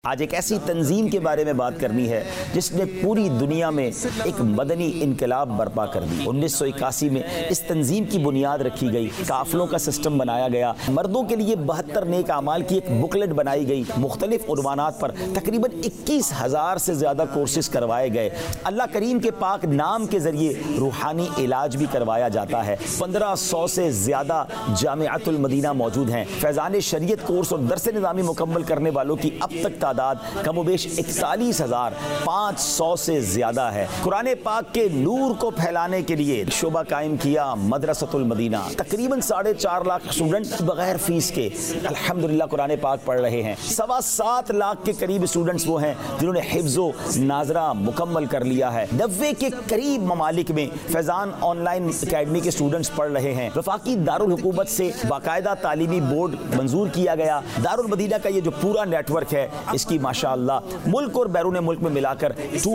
آج ایک ایسی تنظیم کے بارے میں بات کرنی ہے جس نے پوری دنیا میں ایک مدنی انقلاب برپا کر دی۔ 1981 میں اس تنظیم کی بنیاد رکھی گئی، قافلوں کا سسٹم بنایا گیا، مردوں کے لیے 72 نیک اعمال کی ایک بکلیٹ بنائی گئی، مختلف عنوانات پر تقریباً 21,000 سے زیادہ کورسز کروائے گئے۔ اللہ کریم کے پاک نام کے ذریعے روحانی علاج بھی کروایا جاتا ہے۔ 1500 سے زیادہ جامعۃ المدینہ موجود ہیں۔ فیضان شریعت کورس اور درس نظامی مکمل کرنے والوں کی اب تک تعداد کم و بیش 41,500 سے زیادہ ہے۔ قرآن پاک کے نور کو پھیلانے کے لیے شعبہ قائم کیا مدرسۃ المدینہ۔ تقریباً 4.5 لاکھ اسٹوڈنٹ بغیر فیس کے الحمدللہ قرآن پاک پڑھ رہے ہیں۔ 7.25 لاکھ کے قریب اسٹوڈنٹس وہ ہیں جنہوں نے حفظ و ناظرہ مکمل کر لیا ہے۔ 90 کے قریب ممالک میں فیضان آن لائن اکیڈمی کے اسٹوڈنٹس پڑھ رہے ہیں۔ وفاقی دارالحکومت سے باقاعدہ تعلیمی بورڈ منظور کیا گیا۔ دارالمدینہ کا یہ جو پورا نیٹ ورک ہے اس کی ماشاءاللہ ملک اور بیرون ملک میں ملا کر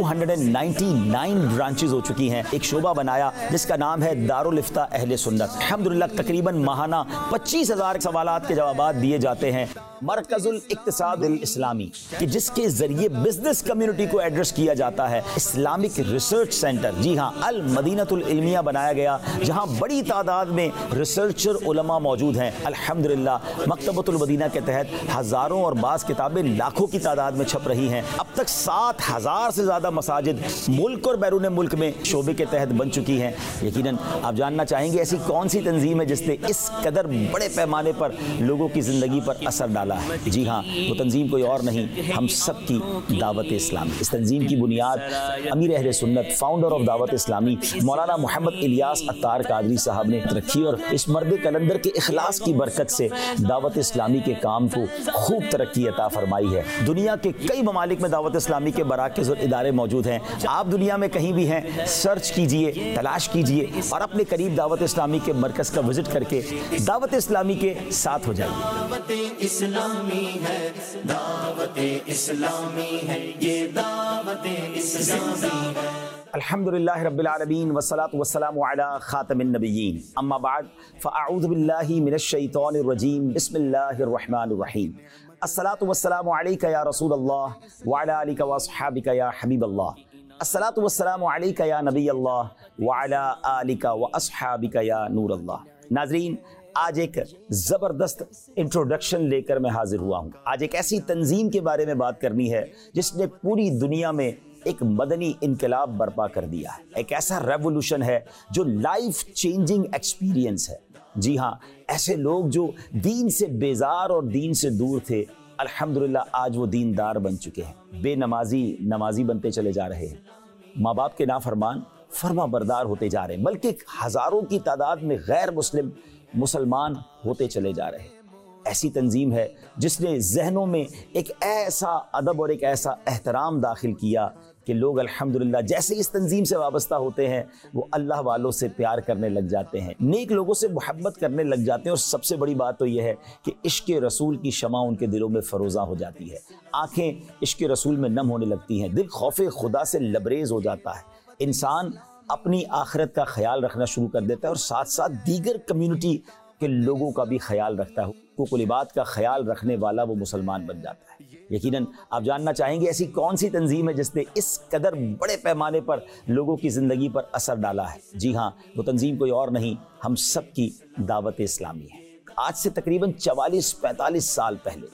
299 برانچز ہو چکی ہیں۔ ایک شعبہ بنایا جس کا نام ہے دارالافتاء اہل سنت۔ الحمدللہ تقریباً ماہانہ 25,000 سوالات کے جوابات دیے جاتے ہیں۔ مرکز الاقتصاد الاسلامی کہ جس کے ذریعے بزنس کمیونٹی کو ایڈریس کیا جاتا ہے۔ اسلامک ریسرچ سینٹر، جی ہاں، المدینۃ العلمیہ بنایا گیا جہاں بڑی تعداد میں ریسرچر علماء موجود ہیں۔ الحمدللہ مکتبۃ المدینہ کے تحت ہزاروں اور بعض کتابیں لاکھوں کی تعداد میں چھپ رہی ہیں۔ اب تک 7,000 سے زیادہ مساجد ملک اور بیرون ملک میں شعبے کے تحت بن چکی ہیں۔ یقیناً آپ جاننا چاہیں گے ایسی کون سی تنظیم ہے جس نے اس قدر بڑے پیمانے پر لوگوں کی زندگی پر اثر ڈالا ہے؟ جی ہاں، وہ تنظیم کوئی اور نہیں، ہم سب کی دعوت اسلامی۔ اس تنظیم کی بنیاد امیر اہل سنت، فاؤنڈر آف دعوت اسلامی مولانا محمد الیاس عطار قادری صاحب نے رکھی، اور اس مرد کلندر کے اخلاص کی برکت سے دعوت اسلامی کے کام کو خوب ترقی عطا فرمائی ہے۔ دنیا کے کئی ممالک میں دعوت اسلامی کے مراکز اور ادارے موجود ہیں۔ آپ دنیا میں کہیں بھی ہیں، سرچ کیجئے، تلاش کیجئے اور اپنے قریب دعوت اسلامی کے مرکز کا وزٹ کر کے دعوت اسلامی کے ساتھ ہو جائیے۔ دعوت اسلامی ہے، دعوت اسلامی ہے، یہ دعوت اسلامی ہے۔ الحمدللہ رب العالمین والصلاة والسلام علی خاتم النبیین، اما بعد فاعوذ باللہ من الشیطان الرجیم، بسم اللہ الرحمن الرحیم۔ الصلاة والسلام علیک یا رسول اللہ وعلی آلک واصحابک یا حبیب اللہ۔ الصلاة والسلام علیک یا نبی اللہ وعلی آلک واصحابک یا نور اللہ۔ ناظرین، آج ایک زبردست انٹروڈکشن لے کر میں حاضر ہوا ہوں۔ آج ایک ایسی تنظیم کے بارے میں بات کرنی ہے جس نے پوری دنیا میں ایک مدنی انقلاب برپا کر دیا ہے۔ ایک ایسا ریولوشن ہے جو لائف چینجنگ ایکسپیرینس ہے۔ جی ہاں، ایسے لوگ جو دین سے بیزار اور دین سے دور تھے، الحمدللہ آج وہ دیندار بن چکے ہیں۔ بے نمازی نمازی بنتے چلے جا رہے ہیں، ماں باپ کے نافرمان فرما بردار ہوتے جا رہے ہیں، بلکہ ہزاروں کی تعداد میں غیر مسلم مسلمان ہوتے چلے جا رہے ہیں۔ ایسی تنظیم ہے جس نے ذہنوں میں ایک ایسا ادب اور ایک ایسا احترام داخل کیا کہ لوگ الحمدللہ جیسے اس تنظیم سے وابستہ ہوتے ہیں وہ اللہ والوں سے پیار کرنے لگ جاتے ہیں، نیک لوگوں سے محبت کرنے لگ جاتے ہیں، اور سب سے بڑی بات تو یہ ہے کہ عشق رسول کی شمع ان کے دلوں میں فروزاں ہو جاتی ہے، آنکھیں عشق رسول میں نم ہونے لگتی ہیں، دل خوف خدا سے لبریز ہو جاتا ہے، انسان اپنی آخرت کا خیال رکھنا شروع کر دیتا ہے اور ساتھ ساتھ دیگر کمیونٹی کے لوگوں کا بھی خیال رکھتا ہے، حقوق العباد کا خیال رکھنے والا وہ مسلمان بن جاتا ہے۔ یقیناً آپ جاننا چاہیں گے ایسی کون سی تنظیم ہے جس نے اس قدر بڑے پیمانے پر لوگوں کی زندگی پر اثر ڈالا ہے؟ جی ہاں، وہ تنظیم کوئی اور نہیں، ہم سب کی دعوت اسلامی ہے۔ آج سے تقریباً 44-45 سال پہلے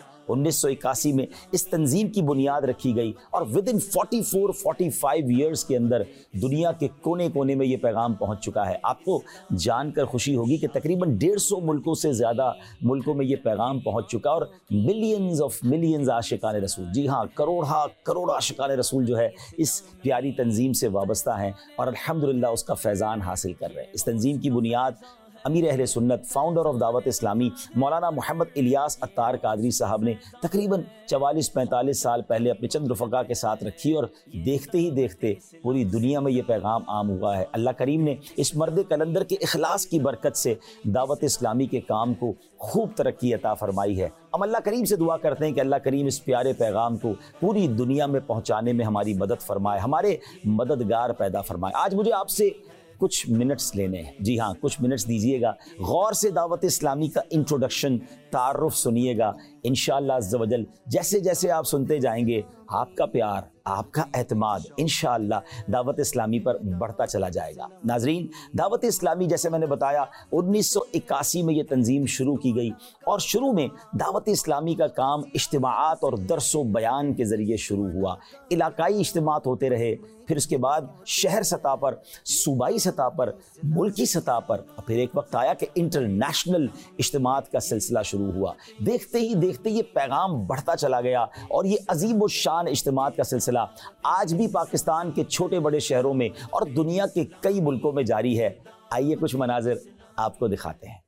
1981 میں اس تنظیم کی بنیاد رکھی گئی، اور ودن 44-45 ایئرز کے اندر دنیا کے کونے کونے میں یہ پیغام پہنچ چکا ہے۔ آپ کو جان کر خوشی ہوگی کہ تقریباً 150 ملکوں سے زیادہ ملکوں میں یہ پیغام پہنچ چکا، اور ملینز آف ملینز عاشقان رسول، جی ہاں، کروڑ عاشقان رسول جو ہے اس پیاری تنظیم سے وابستہ ہیں اور الحمدللہ اس کا فیضان حاصل کر رہے ہیں۔ اس تنظیم کی بنیاد امیر اہل سنت، فاؤنڈر آف دعوت اسلامی مولانا محمد الیاس عطار قادری صاحب نے تقریباً 44-45 سال پہلے اپنے چند رفقا کے ساتھ رکھی، اور دیکھتے ہی دیکھتے پوری دنیا میں یہ پیغام عام ہوا ہے۔ اللہ کریم نے اس مرد کلندر کے اخلاص کی برکت سے دعوت اسلامی کے کام کو خوب ترقی عطا فرمائی ہے۔ ہم اللہ کریم سے دعا کرتے ہیں کہ اللہ کریم اس پیارے پیغام کو پوری دنیا میں پہنچانے میں ہماری مدد فرمائے، ہمارے مددگار پیدا فرمائے۔ آج مجھے آپ سے کچھ منٹس لینے ہیں، جی ہاں، کچھ منٹس دیجئے گا، غور سے دعوت اسلامی کا انٹروڈکشن، تعارف سنیے گا، इंशाअल्लाह अज़्ज़ व जल जैसे जैसे आप सुनते जाएंगे आपका प्यार, आपका एतमाद इंशाअल्लाह दावत इस्लामी पर बढ़ता चला जाएगा। नाजरीन, दावत इस्लामी जैसे मैंने बताया 1981 में ये तंजीम शुरू की गई और शुरू में दावत इस्लामी का काम इज्तिमाआत और दर्स व बयान के ज़रिए शुरू हुआ। इलाकाई इज्तिमात होते रहे, फिर उसके बाद शहर सतह पर, सूबाई सतह पर, मुल्की सतह पर, और फिर एक वक्त आया कि इंटरनेशनल इज्तिमात का सिलसिला शुरू हुआ। देखते ही देखते ये पैगाम बढ़ता चला गया और ये अजीब व शान इज्तिमात का सिलसिला आज भी पाकिस्तान के छोटे बड़े शहरों में और दुनिया के कई मुल्कों में जारी है। आइए कुछ मनाजिर आपको दिखाते हैं।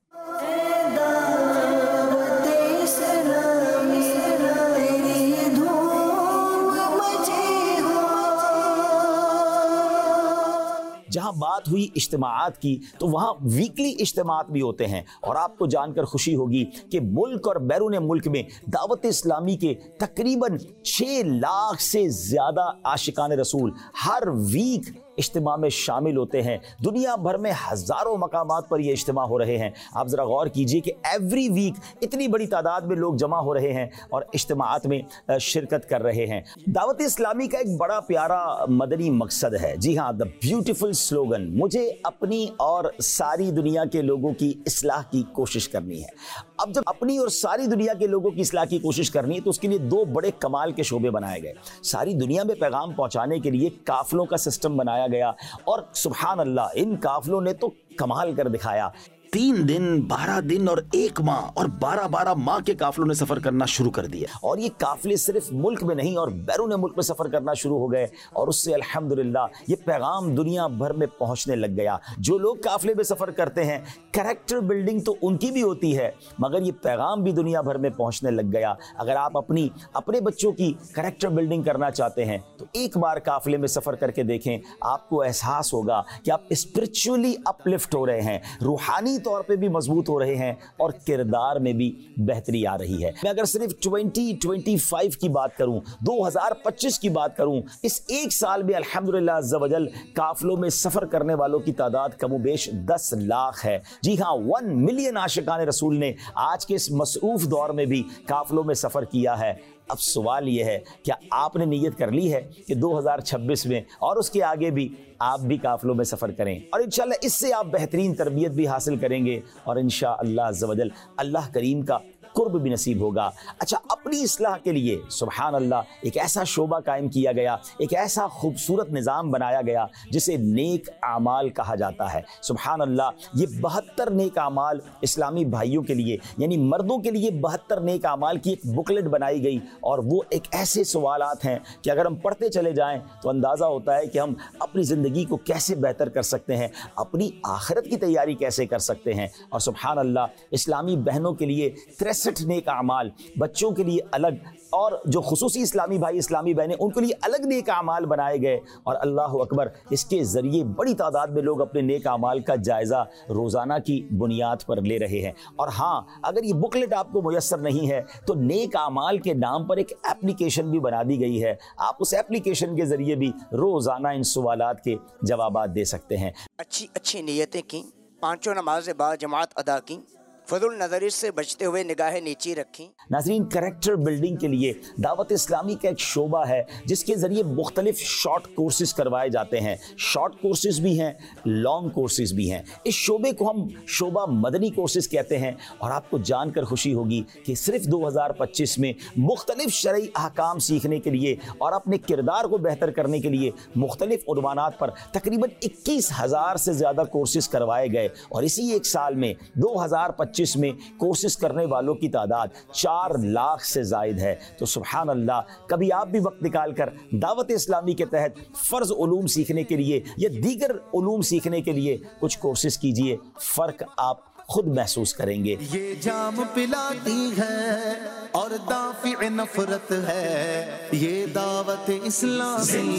जहाँ बात हुई इज्तिमाआत की तो वहाँ वीकली इज्तिमाआत भी होते हैं और आपको जानकर खुशी होगी कि मुल्क और बैरून मुल्क में दावत इस्लामी के तकरीबन 6 लाख से ज़्यादा आशिकान रसूल हर वीक इज्तिमा में शामिल होते हैं। दुनिया भर में हज़ारों मकामात पर ये इज्तिमा हो रहे हैं। आप ज़रा गौर कीजिए कि एवरी वीक इतनी बड़ी तादाद में लोग जमा हो रहे हैं और इज्तिमाआत में शिरकत कर रहे हैं। दावत इस्लामी का एक बड़ा प्यारा मदनी मकसद है, जी हाँ, द ब्यूटीफुल स्लोगन, मुझे अपनी और सारी दुनिया के लोगों की इस्लाह की कोशिश करनी है। अब जब अपनी और सारी दुनिया के लोगों की इस्लाह की कोशिश करनी है तो उसके लिए 2 बड़े कमाल के शोबे बनाए गए। सारी दुनिया में पैगाम पहुंचाने के लिए काफिलों का सिस्टम बनाया गया और सुभान अल्लाह इन काफिलों ने तो कमाल कर दिखाया। 3 दिन, 12 दिन और 1 माह और 12-12 माह के काफिलों ने सफर करना शुरू कर दिया और ये काफिले सिर्फ मुल्क में नहीं और बैरून मुल्क में सफर करना शुरू हो गए और उससे अल्हम्दुलिल्लाह ये पैगाम दुनिया भर में पहुंचने लग गया। जो लोग काफिले में सफर करते हैं कैरेक्टर बिल्डिंग तो उनकी भी होती है मगर ये पैगाम भी दुनिया भर में पहुंचने लग गया। अगर आप अपने बच्चों की कैरेक्टर बिल्डिंग करना चाहते हैं तो एक बार काफिले में सफर करके देखें, आपको एहसास होगा कि आप स्पिरिचुअली अपलिफ्ट हो रहे हैं, रूहानी तौर पे भी मजबूत हो रहे हैं और किरदार में भी बेहतरी आ रही है। मैं अगर सिर्फ 2025 की बात करूं, 2025 की बात करूं, इस एक साल में अल्हम्दुलिल्लाह अज़्ज़ व जल काफिलों में सफर करने वालों की तादाद कमोबेश 10 लाख है। जी हाँ, 1 मिलियन आशिकान रसूल ने आज के इस मसरूफ दौर में भी काफिलों में सफर किया है। अब सवाल यह है, क्या आपने नीयत कर ली है कि 2026 में और उसके आगे भी आप भी काफिलों में सफ़र करें और इंशाअल्लाह इससे आप बेहतरीन तरबियत भी हासिल करेंगे और इंशाअल्लाह अज़्ज़ व जल अल्लाह करीम का कुर्ब भी नसीब होगा। अच्छा, अपनी इस्लाह के लिए सुभान अल्लाह एक ऐसा शोबा कायम किया गया, एक ऐसा खूबसूरत निज़ाम बनाया गया जिसे नेक आमाल कहा जाता है। सुभान अल्लाह, ये 72 नेक आमाल इस्लामी भाइयों के लिए यानी मर्दों के लिए 72 नेक आमाल की एक बुकलेट बनाई गई और वो एक ऐसे सवालात हैं कि अगर हम पढ़ते चले जाएं तो अंदाज़ा होता है कि हम अपनी ज़िंदगी को कैसे बेहतर कर सकते हैं, अपनी आखिरत की तैयारी कैसे कर सकते हैं। और सुभान अल्लाह, इस्लामी बहनों के लिए 63 नेक आमाल, बच्चों के लिए अलग और जो खुसूसी इस्लामी भाई इस्लामी बहनें उनके लिए अलग नेक आमाल बनाए गए और अल्लाह अकबर, इसके ज़रिए बड़ी तादाद में लोग अपने नेक आमाल का जायज़ा रोज़ाना की बुनियाद पर ले रहे हैं। और हाँ, अगर ये बुकलेट आपको मुयस्सर नहीं है तो नेक आमाल के नाम पर एक एप्लीकेशन भी बना दी गई है। आप उस एप्लीकेशन के ज़रिए भी रोज़ाना इन सवालात के जवाबात दे सकते हैं। अच्छी नीयतें की, 5 नमाज़ बाद जमात अदा की, फजुल नज़र से बचते हुए निगाहें नीची रखी। नाज़रीन, कैरेक्टर बिल्डिंग के लिए दावत इस्लामी का एक शोबा है जिसके ज़रिए मुख्तलिफ शॉर्ट कोर्सेज करवाए जाते हैं। शॉर्ट कोर्सेज भी हैं, लॉन्ग कोर्सेज भी हैं। इस शोबे को हम शोबा मदनी कोर्सेज कहते हैं और आपको जानकर खुशी होगी कि सिर्फ 2025 में मुख्तलिफ शरई अहकाम सीखने के लिए और अपने किरदार को बेहतर करने के लिए मुख्तलिफ उन्वानात पर तकरीबन 21,000 से ज़्यादा कोर्सेज करवाए गए और इसी एक साल में 2025 में कोर्सेज करने वालों की तादाद 4 लाख से ज़ायद है। तो सुभान अल्लाह, कभी आप भी वक्त निकाल कर दावत इस्लामी के तहत फ़र्ज़ उलूम सीखने के लिए या दीगर उलूम सीखने के लिए कुछ कोर्सेज कीजिए, फ़र्क आप खुद महसूस करेंगे। ये जाम पिलाती है और दाफिअ नफरत है ये दावत इस्लामी।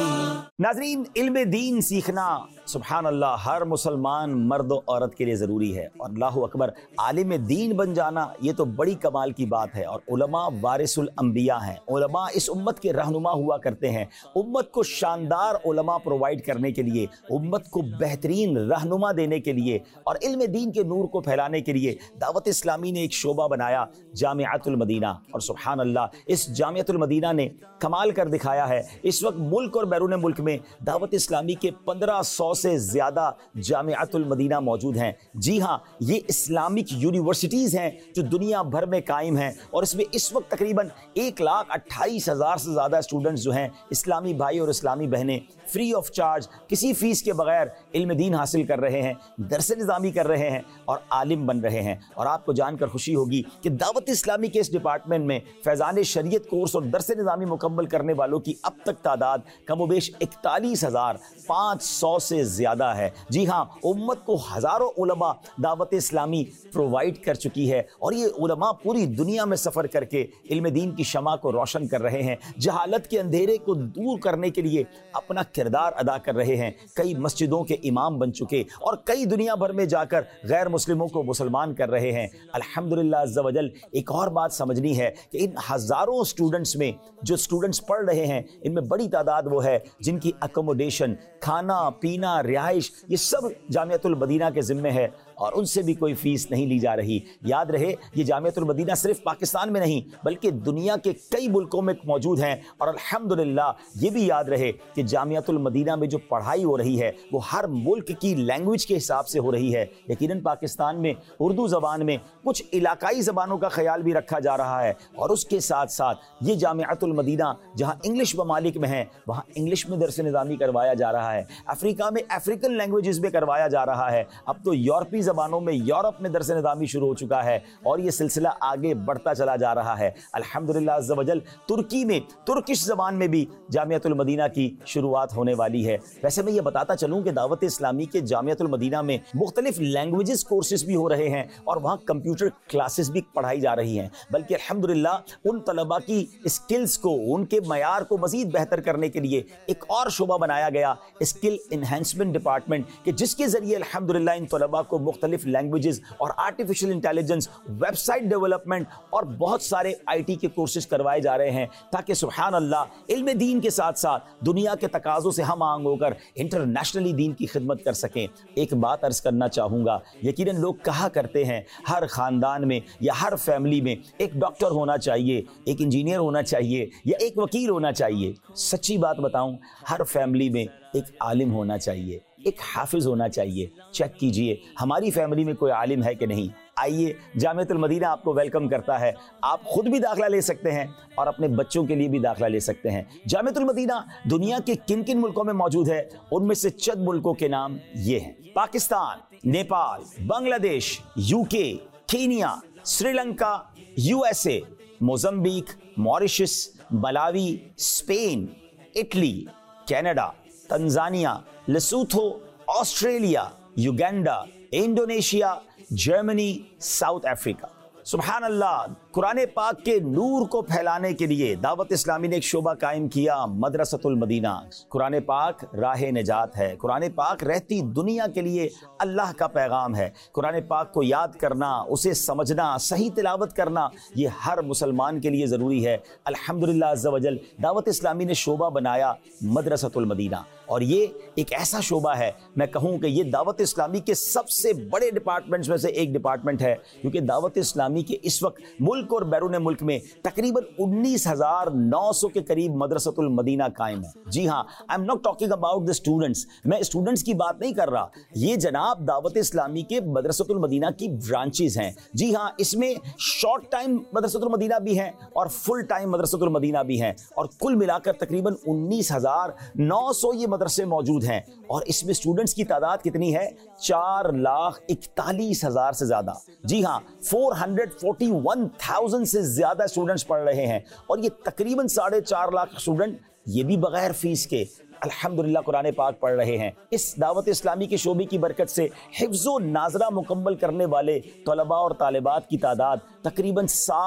नाज़रीन, इल्म दीन सीखना सुभान अल्लाह हर मुसलमान मर्द और औरत के लिए ज़रूरी है और अल्लाह अकबर, आलिम दीन बन जाना ये तो बड़ी कमाल की बात है। और उलमा वारिसुल अंबिया हैं, उलमा इस उम्मत के रहनुमा हुआ करते हैं। उम्मत को शानदार उलमा प्रोवाइड करने के लिए, उम्मत को बेहतरीन रहनुमा देने के लिए और इल्म दीन के نور کو پھیلانے کے لیے دعوت اسلامی نے ایک شعبہ بنایا، جامعۃ المدینہ، اور سبحان اللہ اس جامعۃ المدینہ نے کمال کر دکھایا ہے۔ اس وقت ملک اور بیرون ملک میں دعوت اسلامی کے 1500 سے زیادہ جامعۃ المدینہ موجود ہیں۔ جی ہاں، یہ اسلامک یونیورسٹیز ہیں جو دنیا بھر میں قائم ہیں، اور اس میں اس وقت تقریباً 1,28,000 سے زیادہ اسٹوڈنٹس جو ہیں، اسلامی بھائی اور اسلامی بہنیں فری آف چارج، کسی فیس کے بغیر علم دین حاصل کر رہے ہیں، درس نظامی کر رہے ہیں اور عالم بن رہے ہیں۔ اور آپ کو جان کر خوشی ہوگی کہ دعوت اسلامی کے اس ڈپارٹمنٹ میں فیضان شریعت کورس اور درس نظامی مکمل کرنے والوں کی اب تک تعداد کم و بیش 41,500 سے زیادہ ہے۔ جی ہاں، امت کو ہزاروں علماء دعوت اسلامی پرووائڈ کر چکی ہے، اور یہ علماء پوری دنیا میں سفر کر کے علم دین کی شمع کو روشن کر رہے ہیں، جہالت کے اندھیرے کو دور کرنے کے لیے اپنا کردار ادا کر رہے ہیں۔ کئی مسجدوں کے امام بن چکے اور کئی دنیا بھر میں جا کر غیر مسلموں کو مسلمان کر رہے ہیں۔ الحمدللہ عز و جل ایک اور بات سمجھنی ہے کہ ان ہزاروں سٹوڈنٹس میں جو سٹوڈنٹس پڑھ رہے ہیں، ان میں بڑی تعداد وہ ہے جن کی اکوموڈیشن، کھانا پینا، رہائش، یہ سب جامعۃ المدینہ کے ذمے ہے، اور ان سے بھی کوئی فیس نہیں لی جا رہی۔ یاد رہے یہ جامعۃ المدینہ صرف پاکستان میں نہیں بلکہ دنیا کے کئی ملکوں میں موجود ہیں، اور الحمدللہ یہ بھی یاد رہے کہ جامعۃ المدینہ میں جو پڑھائی ہو رہی ہے وہ ہر ملک کی لینگویج کے حساب سے ہو رہی ہے۔ یقیناً پاکستان میں اردو زبان میں کچھ علاقائی زبانوں کا خیال بھی رکھا جا رہا ہے، اور اس کے ساتھ ساتھ یہ جامعۃ المدینہ جہاں انگلش ممالک میں ہیں وہاں انگلش میں درس نظامی کروایا جا رہا ہے، افریقہ میں افریقن لینگویجز میں کروایا جا رہا ہے، اب تو یورپی زبانوں میں یورپ میں درس نظامی شروع ہو چکا ہے، اور یہ سلسلہ آگے بڑھتا چلا جا رہا ہے۔ الحمدللہ عز و جل ترکی میں ترکش زبان میں بھی جامعۃ المدینہ کی شروعات ہونے والی ہے۔ ویسے میں یہ بتاتا چلوں کہ دعوت اسلامی کے جامعۃ المدینہ میں مختلف لینگویجز کورسز بھی ہو رہے ہیں، اور وہاں کمپیوٹر کلاسز بھی پڑھائی جا رہی ہیں، بلکہ الحمدللہ ان طلباء کی اسکلز کو، ان کے معیار کو مزید بہتر کرنے کے لیے ایک اور شعبہ بنایا گیا، اسکل انہینسمنٹ ڈپارٹمنٹ، کہ جس کے ذریعے الحمدللہ ان طلباء کو مختلف لینگویجز اور artificial intelligence, website development اور بہت سارے IT کے کورسز کروائے جا رہے ہیں، تاکہ سبحان اللہ علم دین کے ساتھ ساتھ دنیا کے تقاضوں سے ہم آہنگ ہو کر انٹرنیشنلی دین کی خدمت کر سکیں۔ ایک بات عرض کرنا چاہوں گا، یقیناً لوگ کہا کرتے ہیں ہر خاندان میں یا ہر فیملی میں ایک ڈاکٹر ہونا چاہیے، ایک انجینئر ہونا چاہیے یا ایک وکیل ہونا چاہیے۔ سچی بات بتاؤں، ہر فیملی میں ایک عالم ہونا چاہیے، ایک حافظ ہونا چاہیے۔ چیک کیجئے ہماری فیملی میں کوئی عالم ہے کہ نہیں۔ آئیے، جامعۃ المدینہ آپ کو ویلکم کرتا ہے، آپ خود بھی داخلہ لے سکتے ہیں اور اپنے بچوں کے لیے بھی داخلہ لے سکتے ہیں۔ جامعۃ المدینہ دنیا کے کن کن ملکوں میں موجود ہے؟ ان میں سے چند ملکوں کے نام یہ ہیں: Pakistan, Nepal, Bangladesh, UK، Kenya, Sri Lanka, USA، Mozambique, Mauritius, Malawi, Spain, Italy, Canada, Tanzania, Lesotho, Australia, Uganda, Indonesia, Germany, South Africa. سبحان اللہ، قرآن پاک کے نور کو پھیلانے کے لیے دعوت اسلامی نے ایک شعبہ قائم کیا، مدرسۃ المدینہ۔ قرآن پاک راہ نجات ہے، قرآن پاک رہتی دنیا کے لیے اللہ کا پیغام ہے۔ قرآن پاک کو یاد کرنا، اسے سمجھنا، صحیح تلاوت کرنا، یہ ہر مسلمان کے لیے ضروری ہے۔ الحمدللہ عز و جل دعوت اسلامی نے شعبہ بنایا مدرسۃ المدینہ، اور یہ ایک ایسا شعبہ ہے، میں کہوں کہ یہ دعوت اسلامی کے سب سے بڑے ڈپارٹمنٹس میں سے ایک ڈپارٹمنٹ ہے، کیونکہ دعوت اسلامی کے اس وقت ملک اور بیرون ملک میں تقریباً 19,900 کے قریب مدرسۃ المدینہ قائم ہے۔ جی ہاں، I'm not talking about the students, میں اسٹوڈنٹس کی بات نہیں کر رہا، یہ جناب دعوت اسلامی کے مدرسۃ المدینہ کی برانچز ہیں۔ جی ہاں، اس میں شارٹ ٹائم مدرسۃ المدینہ بھی ہیں اور فل ٹائم مدرسۃ المدینہ بھی ہیں، اور کل ملا کر تقریباً 19,900 یہ مدرسے موجود ہیں، اور اس میں اسٹوڈنٹس کی تعداد کتنی ہے؟ 4,41,000 سے زیادہ۔ جی ہاں، 441,000 سے زیادہ اسٹوڈنٹس پڑھ رہے ہیں، اور یہ تقریباً 4.5 لاکھ اسٹوڈنٹ یہ بھی بغیر فیس کے الحمدللہ قرآن پاک پڑھ رہے ہیں۔ اس دعوت اسلامی کے شعبے کی برکت سے حفظ و ناظرہ مکمل کرنے والے طلباء اور طالبات کی تعداد تقریباً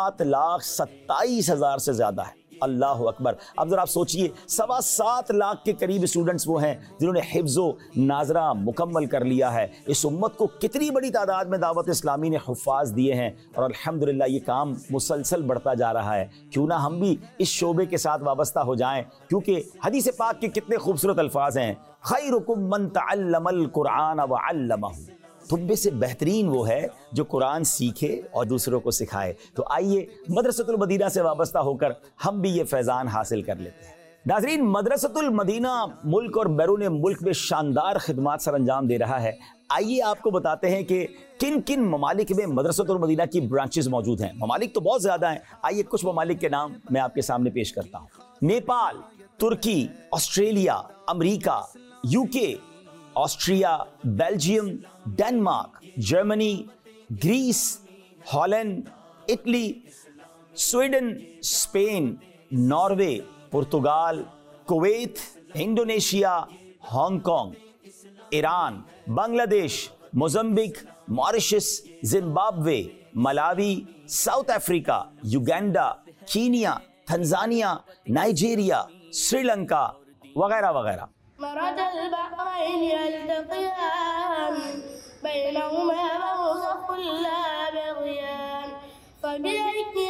7,27,000 سے زیادہ ہے۔ اللہ اکبر! اب ذرا آپ سوچئے، 7.25 لاکھ کے قریب اسٹوڈنٹس وہ ہیں جنہوں نے حفظ و ناظرہ مکمل کر لیا ہے۔ اس امت کو کتنی بڑی تعداد میں دعوت اسلامی نے حفاظ دیے ہیں، اور الحمدللہ یہ کام مسلسل بڑھتا جا رہا ہے۔ کیوں نہ ہم بھی اس شعبے کے ساتھ وابستہ ہو جائیں، کیونکہ حدیث پاک کے کتنے خوبصورت الفاظ ہیں: خیرکم من تعلم القرآن وعلمہ، تم میں سے بہترین وہ ہے جو قرآن سیکھے اور دوسروں کو سکھائے۔ تو آئیے مدرسۃ المدینہ سے وابستہ ہو کر ہم بھی یہ فیضان حاصل کر لیتے ہیں۔ ناظرین، مدرسۃ المدینہ ملک اور بیرون ملک میں شاندار خدمات سر انجام دے رہا ہے۔ آئیے آپ کو بتاتے ہیں کہ کن کن ممالک میں مدرسۃ المدینہ کی برانچز موجود ہیں۔ ممالک تو بہت زیادہ ہیں، آئیے کچھ ممالک کے نام میں آپ کے سامنے پیش کرتا ہوں۔ Nepal, Turkey, Australia, America, UK، Austria, Belgium, Denmark, Germany, Greece, Holland, Italy, Sweden, Spain, Norway, Portugal, Kuwait, Indonesia, Hong Kong, Iran, Bangladesh, Mozambique, Mauritius, Zimbabwe, Malawi, South Africa, Uganda, Kenya, Tanzania, Nigeria, Sri Lanka وغیرہ وغیرہ۔ مرج البحرين يلتقيان بينهما برزخ لا يبغيان فبأي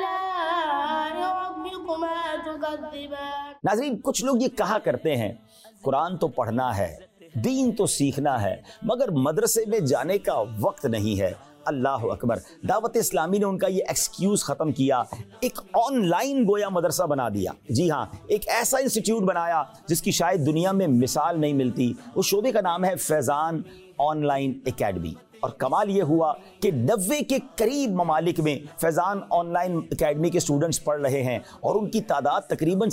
آلاء ربكما تكذبان۔ ناظرین، کچھ لوگ یہ کہا کرتے ہیں قرآن تو پڑھنا ہے، دین تو سیکھنا ہے، مگر مدرسے میں جانے کا وقت نہیں ہے۔ اللہ اکبر، دعوت اسلامی نے ان کا یہ ایکسکیوز ختم کیا، ایک آن لائن گویا مدرسہ بنا دیا۔ جی ہاں، ایک ایسا انسٹیٹیوٹ بنایا جس کی شاید دنیا میں مثال نہیں ملتی۔ اس شعبے کا نام ہے فیضان آن لائن اکیڈمی، اور کمال یہ ہوا کہ 90 کے قریب ممالک میں فیضان آن لائن اکیڈمی کے اسٹوڈنٹس پڑھ رہے ہیں، اور ان کی تعداد تقریباً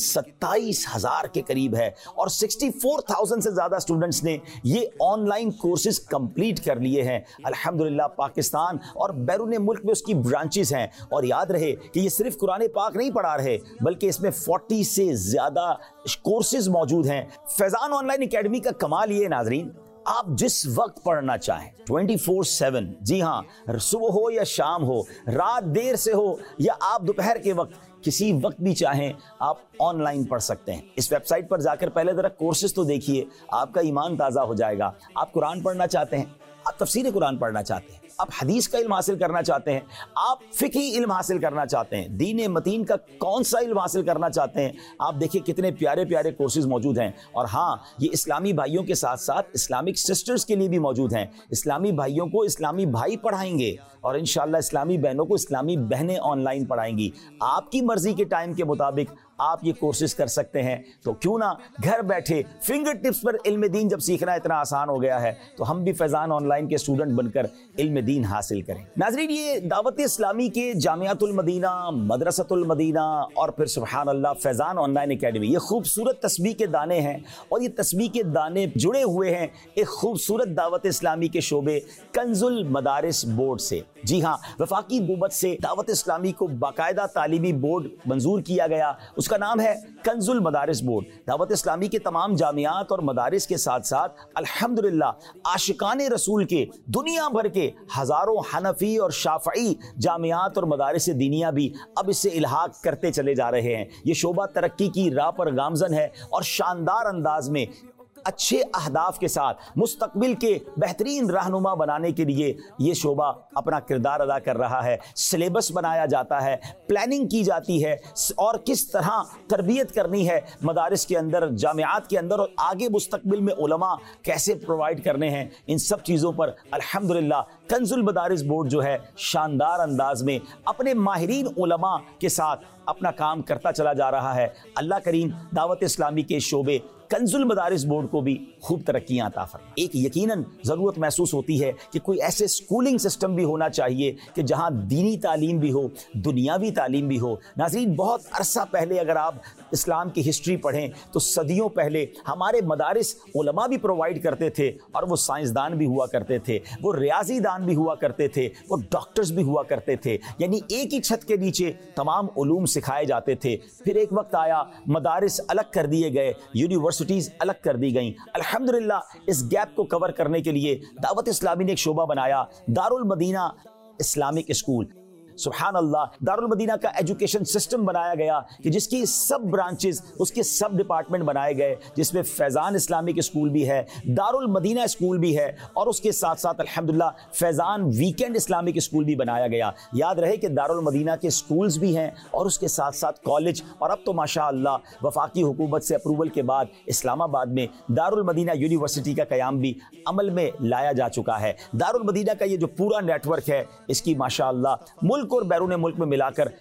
27,000 کے قریب ہے، اور 64,000 سے زیادہ اسٹوڈنٹس نے یہ آن لائن کورسز کمپلیٹ کر لیے ہیں۔ الحمدللہ پاکستان اور بیرون ملک میں اس کی برانچز ہیں، اور یاد رہے کہ یہ صرف قرآن پاک نہیں پڑھا رہے بلکہ اس میں 40 سے زیادہ کورسز موجود ہیں۔ فیضان آن لائن اکیڈمی کا کمال یہ ہے ناظرین، آپ جس وقت پڑھنا چاہیں 24/7، جی ہاں، صبح ہو یا شام ہو، رات دیر سے ہو یا آپ دوپہر کے وقت، کسی وقت بھی چاہیں آپ آن لائن پڑھ سکتے ہیں۔ اس ویب سائٹ پر جا کر پہلے ذرا کورسز تو دیکھیے، آپ کا ایمان تازہ ہو جائے گا۔ آپ قرآن پڑھنا چاہتے ہیں، آپ تفسیر قرآن پڑھنا چاہتے ہیں، آپ حدیث کا علم حاصل کرنا چاہتے ہیں، آپ فقہی علم حاصل کرنا چاہتے ہیں، دین متین کا کون سا علم حاصل کرنا چاہتے ہیں، آپ دیکھیں کتنے پیارے پیارے کورسز موجود ہیں۔ اور ہاں، یہ اسلامی بھائیوں کے ساتھ ساتھ اسلامک سسٹرز کے لیے بھی موجود ہیں۔ اسلامی بھائیوں کو اسلامی بھائی پڑھائیں گے، اور انشاءاللہ اسلامی بہنوں کو اسلامی بہنیں آن لائن پڑھائیں گی۔ آپ کی مرضی کے ٹائم کے مطابق آپ یہ کورسز کر سکتے ہیں، تو کیوں نہ گھر بیٹھے فنگر ٹپس پر علم دین جب سیکھنا اتنا آسان ہو گیا ہے تو ہم بھی فیضان آن لائن کے اسٹوڈنٹ بن کر علم دین حاصل کریں۔ ناظرین، یہ دعوت اسلامی کے جامعۃ المدینہ، مدرسۃ المدینہ اور پھر سبحان اللہ فیضان آن لائن اکیڈمی، یہ خوبصورت تسبیح کے دانے ہیں، اور یہ تسبیح کے دانے جڑے ہوئے ہیں ایک خوبصورت دعوت اسلامی کے شعبے کنز المدارس بورڈ سے۔ جی ہاں، وفاقی حکومت سے دعوت اسلامی کو باقاعدہ تعلیمی بورڈ منظور کیا گیا، اس کا نام ہے کنز المدارس بورڈ۔ دعوت اسلامی کے تمام جامعات اور مدارس کے ساتھ ساتھ الحمدللہ عاشقان رسول کے دنیا بھر کے ہزاروں حنفی اور شافعی جامعات اور مدارس دینیہ بھی اب اس سے الحاق کرتے چلے جا رہے ہیں۔ یہ شعبہ ترقی کی راہ پر گامزن ہے، اور شاندار انداز میں اچھے اہداف کے ساتھ مستقبل کے بہترین رہنما بنانے کے لیے یہ شعبہ اپنا کردار ادا کر رہا ہے۔ سلیبس بنایا جاتا ہے، پلاننگ کی جاتی ہے، اور کس طرح تربیت کرنی ہے مدارس کے اندر، جامعات کے اندر، اور آگے مستقبل میں علماء کیسے پرووائڈ کرنے ہیں، ان سب چیزوں پر الحمدللہ کنز المدارس بورڈ جو ہے شاندار انداز میں اپنے ماہرین علماء کے ساتھ اپنا کام کرتا چلا جا رہا ہے۔ اللہ کریم دعوت اسلامی کے شعبے کنز المدارس بورڈ کو بھی خوب ترقیاں عطا فرمائے۔ ایک یقیناً ضرورت محسوس ہوتی ہے کہ کوئی ایسے اسکولنگ سسٹم بھی ہونا چاہیے کہ جہاں دینی تعلیم بھی ہو، دنیاوی تعلیم بھی ہو۔ ناظرین، بہت عرصہ پہلے اگر آپ اسلام کی ہسٹری پڑھیں تو صدیوں پہلے ہمارے مدارس علماء بھی پرووائڈ کرتے تھے، اور وہ سائنسدان بھی ہوا کرتے تھے، وہ ریاضی دان بھی ہوا کرتے تھے، وہ ڈاکٹرز بھی ہوا کرتے تھے، یعنی ایک ہی چھت کے نیچے تمام علوم سکھائے جاتے تھے۔ پھر ایک وقت آیا، مدارس الگ کر دیے گئے، یونیورسٹیز الگ کر دی گئیں۔ الحمدللہ اس گیپ کو کور کرنے کے لیے دعوت اسلامی نے ایک شعبہ بنایا، دار المدینہ اسلامک اسکول۔ سبحان اللہ. دارالمدینہ کا ایجوکیشن سسٹم بنایا گیا کہ جس کی سب برانچز، اس کے سب ڈپارٹمنٹ بنائے گئے، جس میں فیضان اسلامک اسکول بھی ہے، دارالمدینہ اسکول بھی ہے، اور اس کے ساتھ ساتھ الحمدللہ فیضان ویکینڈ اسلامک اسکول بھی بنایا گیا. یاد رہے کہ دارالمدینہ کے اسکولز بھی ہیں اور اس کے ساتھ ساتھ کالج، اور اب تو ماشاءاللہ وفاقی حکومت سے اپروول کے بعد اسلام آباد میں دارالمدینہ یونیورسٹی کا قیام بھی عمل میں لایا جا چکا ہے. دارالمدینہ کا یہ جو پورا نیٹ ورک ہے، اس کی ماشاءاللہ ملک اور بیرون ملک میں ملا کر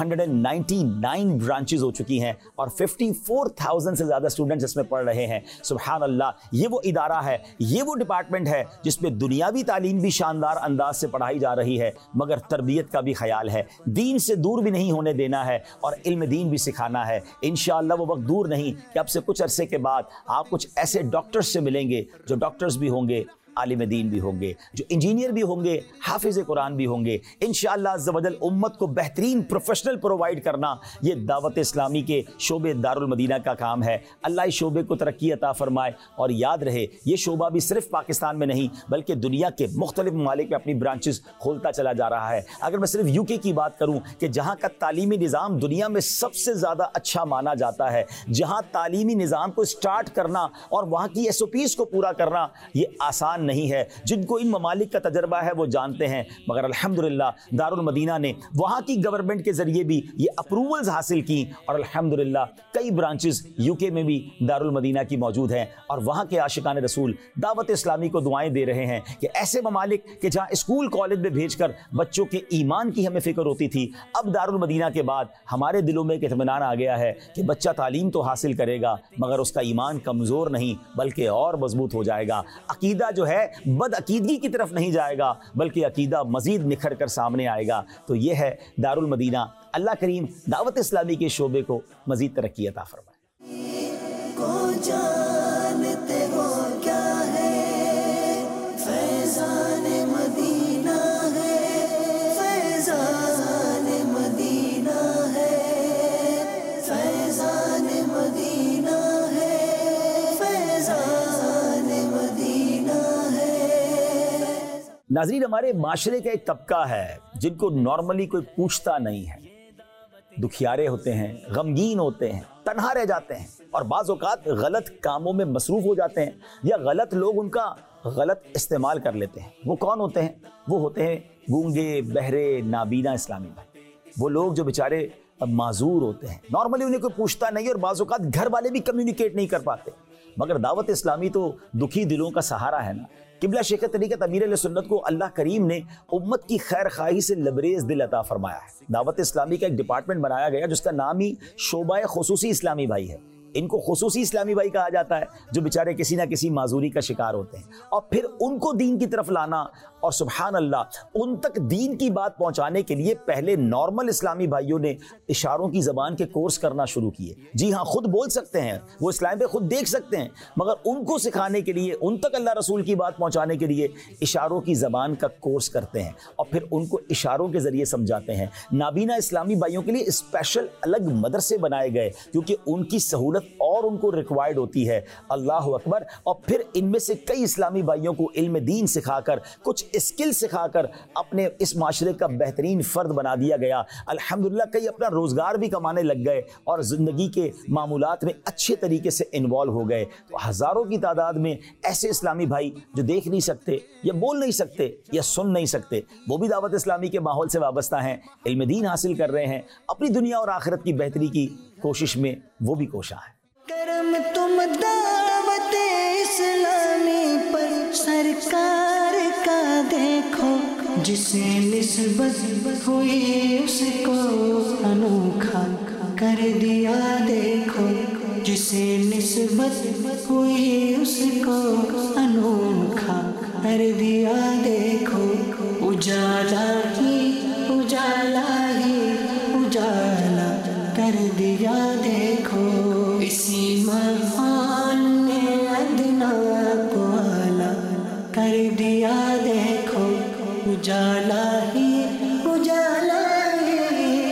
299 برانچز ہو چکی ہیں اور 54,000 سے زیادہ اسٹوڈنٹس اس میں پڑھ رہے ہیں. سبحان اللہ. یہ وہ ادارہ ہے، یہ وہ ڈپارٹمنٹ ہے جس میں دنیاوی تعلیم بھی شاندار انداز سے پڑھائی جا رہی ہے، مگر تربیت کا بھی خیال ہے، دین سے دور بھی نہیں ہونے دینا ہے اور علم دین بھی سکھانا ہے. انشاءاللہ وہ وقت دور نہیں کہ اب سے کچھ عرصے کے بعد آپ کچھ ایسے ڈاکٹرز سے ملیں گے جو ڈاکٹرز بھی ہوں گے، عالم دین بھی ہوں گے، جو انجینئر بھی ہوں گے، حافظ قرآن بھی ہوں گے. انشاءاللہ عز و جل امت کو بہترین پروفیشنل پرووائڈ کرنا یہ دعوت اسلامی کے شعبے دارالمدینہ کا کام ہے. اللہ اس شعبے کو ترقی عطا فرمائے. اور یاد رہے یہ شعبہ بھی صرف پاکستان میں نہیں بلکہ دنیا کے مختلف ممالک میں اپنی برانچز کھولتا چلا جا رہا ہے. اگر میں صرف یو کے کی بات کروں کہ جہاں کا تعلیمی نظام دنیا میں سب سے زیادہ اچھا مانا جاتا ہے، جہاں تعلیمی نظام کو سٹارٹ کرنا اور وہاں کی SOPs کو پورا کرنا یہ آسان نہیں ہے. جن کو ان ممالک کا تجربہ ہے وہ جانتے ہیں، مگر الحمدللہ دارالمدینہ نے وہاں کی گورنمنٹ کے ذریعے بھی یہ اپروولز حاصل کی اور الحمدللہ کئی برانچز UK میں بھی دارالمدینہ کی موجود ہیں. اور وہاں کے عاشقان رسول دعوت اسلامی کو دعائیں دے رہے ہیں کہ ایسے ممالک کہ جہاں اسکول کالج میں بھیج کر بچوں کے ایمان کی ہمیں فکر ہوتی تھی، اب دارالمدینہ کے بعد ہمارے دلوں میں ایک اطمینان آ گیا ہے کہ بچہ تعلیم تو حاصل کرے گا مگر اس کا ایمان کمزور نہیں بلکہ اور مضبوط ہو جائے گا. عقیدہ جو ہے بد عقیدگی کی طرف نہیں جائے گا بلکہ عقیدہ مزید نکھر کر سامنے آئے گا. تو یہ ہے دارالمدینہ. اللہ کریم دعوت اسلامی کے شعبے کو مزید ترقی عطا فرمائے. جانتے ہو کیا ہے فیضان مدینہ ہے، فیضان مدینہ ہے، فیضان مدینہ ہے، فیضان مدینہ ہے. ناظرین، ہمارے معاشرے کا ایک طبقہ ہے جن کو نارملی کوئی پوچھتا نہیں ہے، دکھیارے ہوتے ہیں، غمگین ہوتے ہیں، تنہا رہ جاتے ہیں اور بعض اوقات غلط کاموں میں مصروف ہو جاتے ہیں یا غلط لوگ ان کا غلط استعمال کر لیتے ہیں. وہ کون ہوتے ہیں؟ وہ ہوتے ہیں گونگے، بہرے، نابینا اسلامی بھائی. وہ لوگ جو بیچارے معذور ہوتے ہیں، نارملی انہیں کوئی پوچھتا نہیں اور بعض اوقات گھر والے بھی کمیونیکیٹ نہیں کر پاتے، مگر دعوت اسلامی تو دکھی دلوں کا سہارا ہے نا. قبلہ شیخ طریقت امیر علیہ سنت کو اللہ کریم نے امت کی خیر خواہی سے لبریز دل عطا فرمایا ہے. دعوت اسلامی کا ایک ڈپارٹمنٹ بنایا گیا جس کا نام ہی شعبہ خصوصی اسلامی بھائی ہے. ان کو خصوصی اسلامی بھائی کہا جاتا ہے جو بیچارے کسی نہ کسی معذوری کا شکار ہوتے ہیں، اور پھر ان کو دین کی طرف لانا اور سبحان اللہ ان تک دین کی بات پہنچانے کے لیے پہلے نارمل اسلامی بھائیوں نے اشاروں کی زبان کے کورس کرنا شروع کیے. جی ہاں، خود بول سکتے ہیں، وہ اسلام پہ خود دیکھ سکتے ہیں، مگر ان کو سکھانے کے لیے، ان تک اللہ رسول کی بات پہنچانے کے لیے اشاروں کی زبان کا کورس کرتے ہیں اور پھر ان کو اشاروں کے ذریعے سمجھاتے ہیں. نابینا اسلامی بھائیوں کے لیے اسپیشل الگ مدرسے بنائے گئے کیونکہ ان کی سہولت اور ان کو ریکوائرڈ ہوتی ہے. اللہ اکبر. اور پھر ان میں سے کئی اسلامی بھائیوں کو علم دین سکھا کر، کچھ اسکل سکھا کر اپنے اس معاشرے کا بہترین فرد بنا دیا گیا. الحمدللہ کئی اپنا روزگار بھی کمانے لگ گئے اور زندگی کے معمولات میں اچھے طریقے سے انوالو ہو گئے. تو ہزاروں کی تعداد میں ایسے اسلامی بھائی جو دیکھ نہیں سکتے یا بول نہیں سکتے یا سن نہیں سکتے، وہ بھی دعوت اسلامی کے ماحول سے وابستہ ہیں، علم دین حاصل کر رہے ہیں، اپنی دنیا اور آخرت کی بہتری کی کوشش میں وہ بھی کوشاں ہیں. کرم تم دعوت اسلامی پر سرکار کا دیکھو، جسے نسبت ہوئی اس کو انوکھا کر دیا دیکھو، جسے نسبت ہوئی اس کو انوکھا کر دیا دیکھو. اجالا ہی اجالا ہی اجالا کر دیا دیکھو، اسی مہان نے ادنا کو اعلیٰ کر دیا دیکھو. اجالا ہی اجالا ہی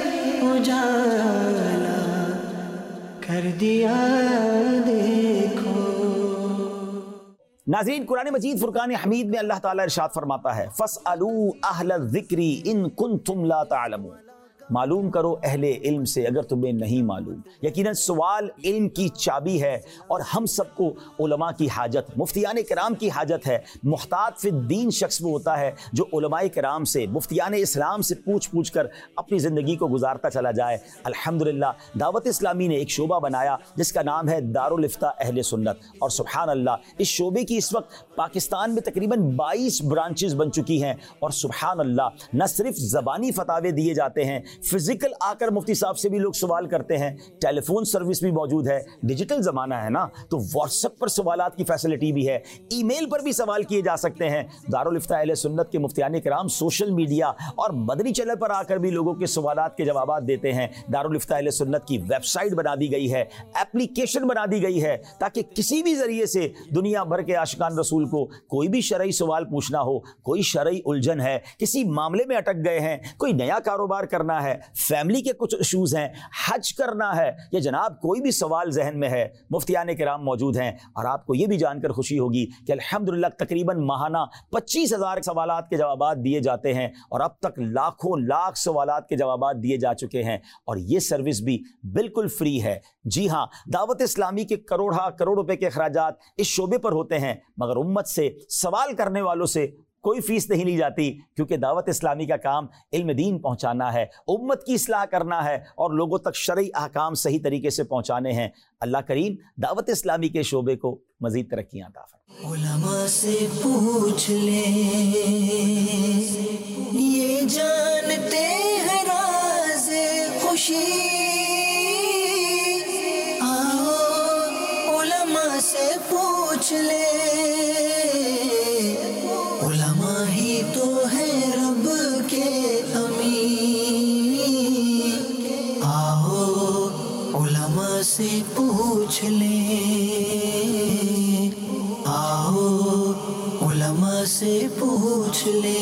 اجالا کر دیا دیکھو. नाज़रीन, कुरान मजीद फुरकान हमीद में अल्लाह ताला इरशाद फरमाता है, फस्अलू अहल ज़िक्री इन कुंतुम ला तालमून, मालूम करो अहले इल्म से अगर तुम्हें नहीं मालूम। यकीनन सवाल इल्म की चाबी है और हम सबको उलमा की हाजत, मुफ्तियान किराम की हाजत है। मुहतात फिद्दीन शख्स वो होता है जो उलमाए किराम से, मुफ्तियान इस्लाम से पूछ पूछ कर अपनी ज़िंदगी को गुजारता चला जाए। अल्हम्दुलिल्लाह दावत इस्लामी ने एक शोबा बनाया जिसका नाम है दारुल इफ्ता अहले सुन्नत, और सुबहान अल्लाह इस शोबे की इस वक्त पाकिस्तान में तकरीबन 22 ब्रांचेस बन चुकी हैं। और सुबहान अल्लाह न सिर्फ ज़बानी फतावे दिए जाते हैं, फिजिकल आकर मुफ्ती साहब से भी लोग सवाल करते हैं, टेलीफोन सर्विस भी मौजूद है। डिजिटल ज़माना है ना, तो व्हाट्सएप पर सवालात की फैसिलिटी भी है, ईमेल पर भी सवाल किए जा सकते हैं। दारुल इफ्ता अहले सुन्नत के मुफ्तियान किराम सोशल मीडिया और मदनी चैनल पर आकर भी लोगों के सवालात के जवाबात देते हैं। दारुल इफ्ता अहले सुन्नत की वेबसाइट बना दी गई है, एप्लीकेशन बना दी गई है, ताकि किसी भी जरिए से दुनिया भर के आशिकान रसूल को कोई भी शरई सवाल पूछना हो, कोई शरई उलझन है, किसी मामले में अटक गए हैं, कोई नया कारोबार करना है, फैमिली के कुछ इशूज हैं, हज करना है, या जनाब कोई भी सवाल जहन में है, मुफ्तियान किराम मौजूद हैं। और आपको यह भी जानकर खुशी होगी कि अल्हम्दुलिल्लाह तकरीबन माहाना 25,000 सवालात के जवाबात दिए जाते हैं और अब तक लाखों लाख सवालात के जवाबात दिए जा चुके हैं, और ये सर्विस भी बिल्कुल फ्री है। जी हाँ, दावत इस्लामी के करोड़ रुपए के अखराजात इस शोबे पर होते हैं, मगर उम्मत से सवाल करने वालों से कोई फीस नहीं ली जाती, क्योंकि दावत इस्लामी का काम इल्म दीन पहुंचाना है, उम्मत की इस्लाह करना है और लोगों तक शरई अहकाम सही तरीके से पहुंचाने हैं। अल्लाह करीम दावत इस्लामी के शोबे को मजीद तरक्कियां अता फरमाए। उलमा से पूछ ले, ये जानते हैं राज़े खुशी, आओ उलमा से पूछ ले, उलमा ही तो है रब के अमीन, आओ उलमा से पूछ ले, आओ उलमा से पूछ ले।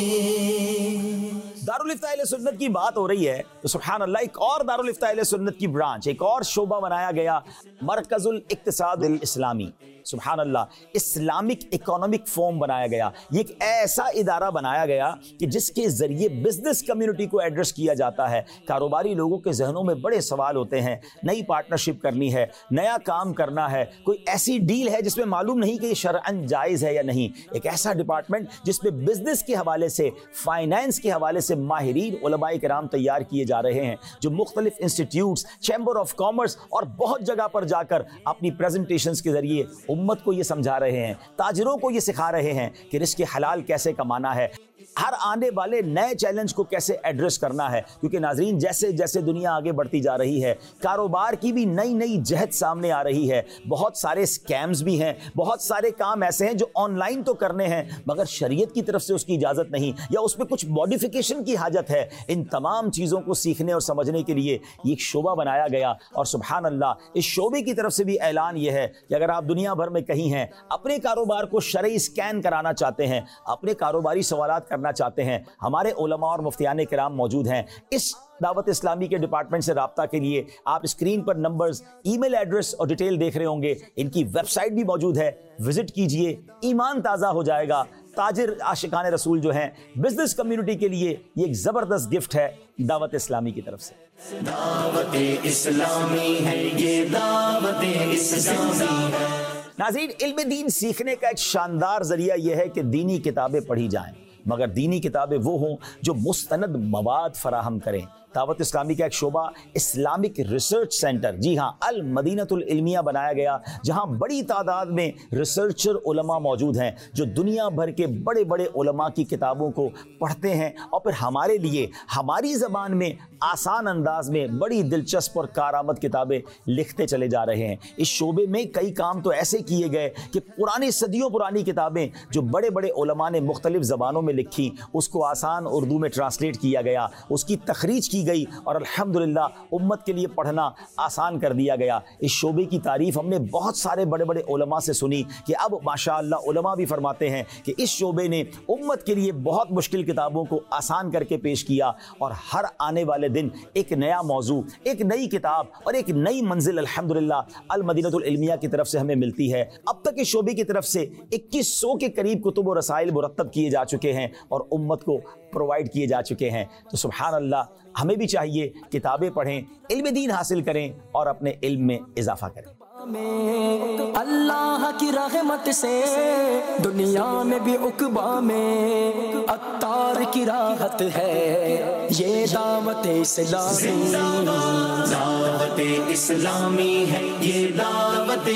दारुल इफ्ता अहले सुन्नत की बात हो रही है तो सुभान अल्लाह एक और दारुल इफ्ता अहले सुन्नत की ब्रांच, एक और शोबा बनाया गया, मरकजुल इक्तिसादुल इस्लामी। सुभान अल्लाह, इस्लामिक इकोनॉमिक फोरम बनाया गया। ये एक ऐसा इदारा बनाया गया कि जिसके जरिए बिजनेस कम्युनिटी को एड्रेस किया जाता है। कारोबारी लोगों के जहनों में बड़े सवाल होते हैं, नई पार्टनरशिप करनी है, नया काम करना है, कोई ऐसी डील है जिसमें मालूम नहीं कि ये शरअन जायज़ है या नहीं। एक ऐसा डिपार्टमेंट जिसमें बिजनेस के हवाले से, फाइनेंस के हवाले से माहिरीन उलमाए किराम तैयार किए जा रहे हैं, जो मुख्तलिफ इंस्टीट्यूट्स, चैम्बर ऑफ कॉमर्स और बहुत जगह पर जाकर अपनी प्रेजेंटेशंस के जरिए उम्मत को ये समझा रहे हैं, ताजिरों को ये सिखा रहे हैं कि रिस्क हलाल कैसे कमाना है, हर आने वाले नए चैलेंज को कैसे एड्रेस करना है। क्योंकि नाजरीन, जैसे जैसे दुनिया आगे बढ़ती जा रही है, कारोबार की भी नई नई जहत सामने आ रही है। बहुत सारे स्कैम्स भी हैं, बहुत सारे काम ऐसे हैं जो ऑनलाइन तो करने हैं मगर शरीयत की तरफ से उसकी इजाज़त नहीं, या उसमें कुछ मॉडिफिकेशन की हाजत है। इन तमाम चीज़ों को सीखने और समझने के लिए ये एक शोबा बनाया गया। और सुभान अल्लाह, इस शोबे की तरफ से भी ऐलान ये है कि अगर आप दुनिया भर में कहीं हैं, अपने कारोबार को शरई स्कैन कराना चाहते हैं, अपने कारोबारी सवालात करना चाहते हैं, हमारे उलमा और मुफ्तियान किराम मौजूद हैं। इस दावत इस्लामी के डिपार्टमेंट से राब्ता के लिए आप स्क्रीन पर नंबर्स, ईमेल एड्रेस और डिटेल देख रहे होंगे। इनकी वेबसाइट भी मौजूद है, विजिट कीजिए, ईमान ताज़ा हो जाएगा। ताजिर आशिकान रसूल जो हैं, बिजनेस कम्युनिटी के लिए ये एक ज़बरदस्त गिफ्ट है दावत इस्लामी की तरफ से। दावत इस्लामी है ये, दावत इस्लामी है। नाज़रीन, इल्म दीन सीखने का एक शानदार जरिया यह है कि दीनी किताबें पढ़ी जाएं, मगर दीनी किताबें वो हों जो मुस्तनद मवाद फराहम करें। दावत इस्लामी का एक शोबा इस्लामिक रिसर्च सेंटर, जी हाँ, अल मदीनतुल इल्मिया बनाया गया, जहाँ बड़ी तादाद में रिसर्चर उलमा मौजूद हैं जो दुनिया भर के बड़े बड़े उलमा की किताबों को पढ़ते हैं और फिर हमारे लिए हमारी ज़बान में आसान अंदाज में बड़ी दिलचस्प और कारआमद किताबें लिखते चले जा रहे हैं। इस शोबे में कई काम तो ऐसे किए गए कि पुरानी सदियों पुरानी किताबें जो बड़े बड़े उलमा ने मुख्तलिफ ज़बानों में लिखी, उसको आसान उर्दू में ट्रांसलेट किया गया, उसकी तखरीज की کی گई اور الحمدللہ امت کے لیے پڑھنا آسان کر دیا گیا۔ اس شعبے کی تعریف ہم نے بہت سارے بڑے بڑے علماء سے سنی کہ اب ماشاءاللہ علماء بھی فرماتے ہیں کہ اس شعبے نے امت کے لیے بہت مشکل کتابوں کو آسان کر کے پیش کیا، اور ہر آنے والے دن ایک نیا موضوع، ایک نئی کتاب اور ایک نئی منزل الحمدللہ المدینہ العلمیہ کی طرف سے ہمیں ملتی ہے۔ اب تک اس شعبے کی طرف سے 2100 کے قریب کتب و رسائل مرتب کیے جا چکے ہیں اور امت کو پرووائڈ کیے جا چکے ہیں۔ تو سبحان اللہ، ہمیں بھی چاہیے کتابیں پڑھیں، علم دین حاصل کریں اور اپنے علم میں اضافہ کریں۔ اللہ کی رحمت سے دنیا میں بھی عقبہ میں عطار کی راحت ہے، یہ دعوت اسلامی، دعوت اسلامی ہے، یہ دعوت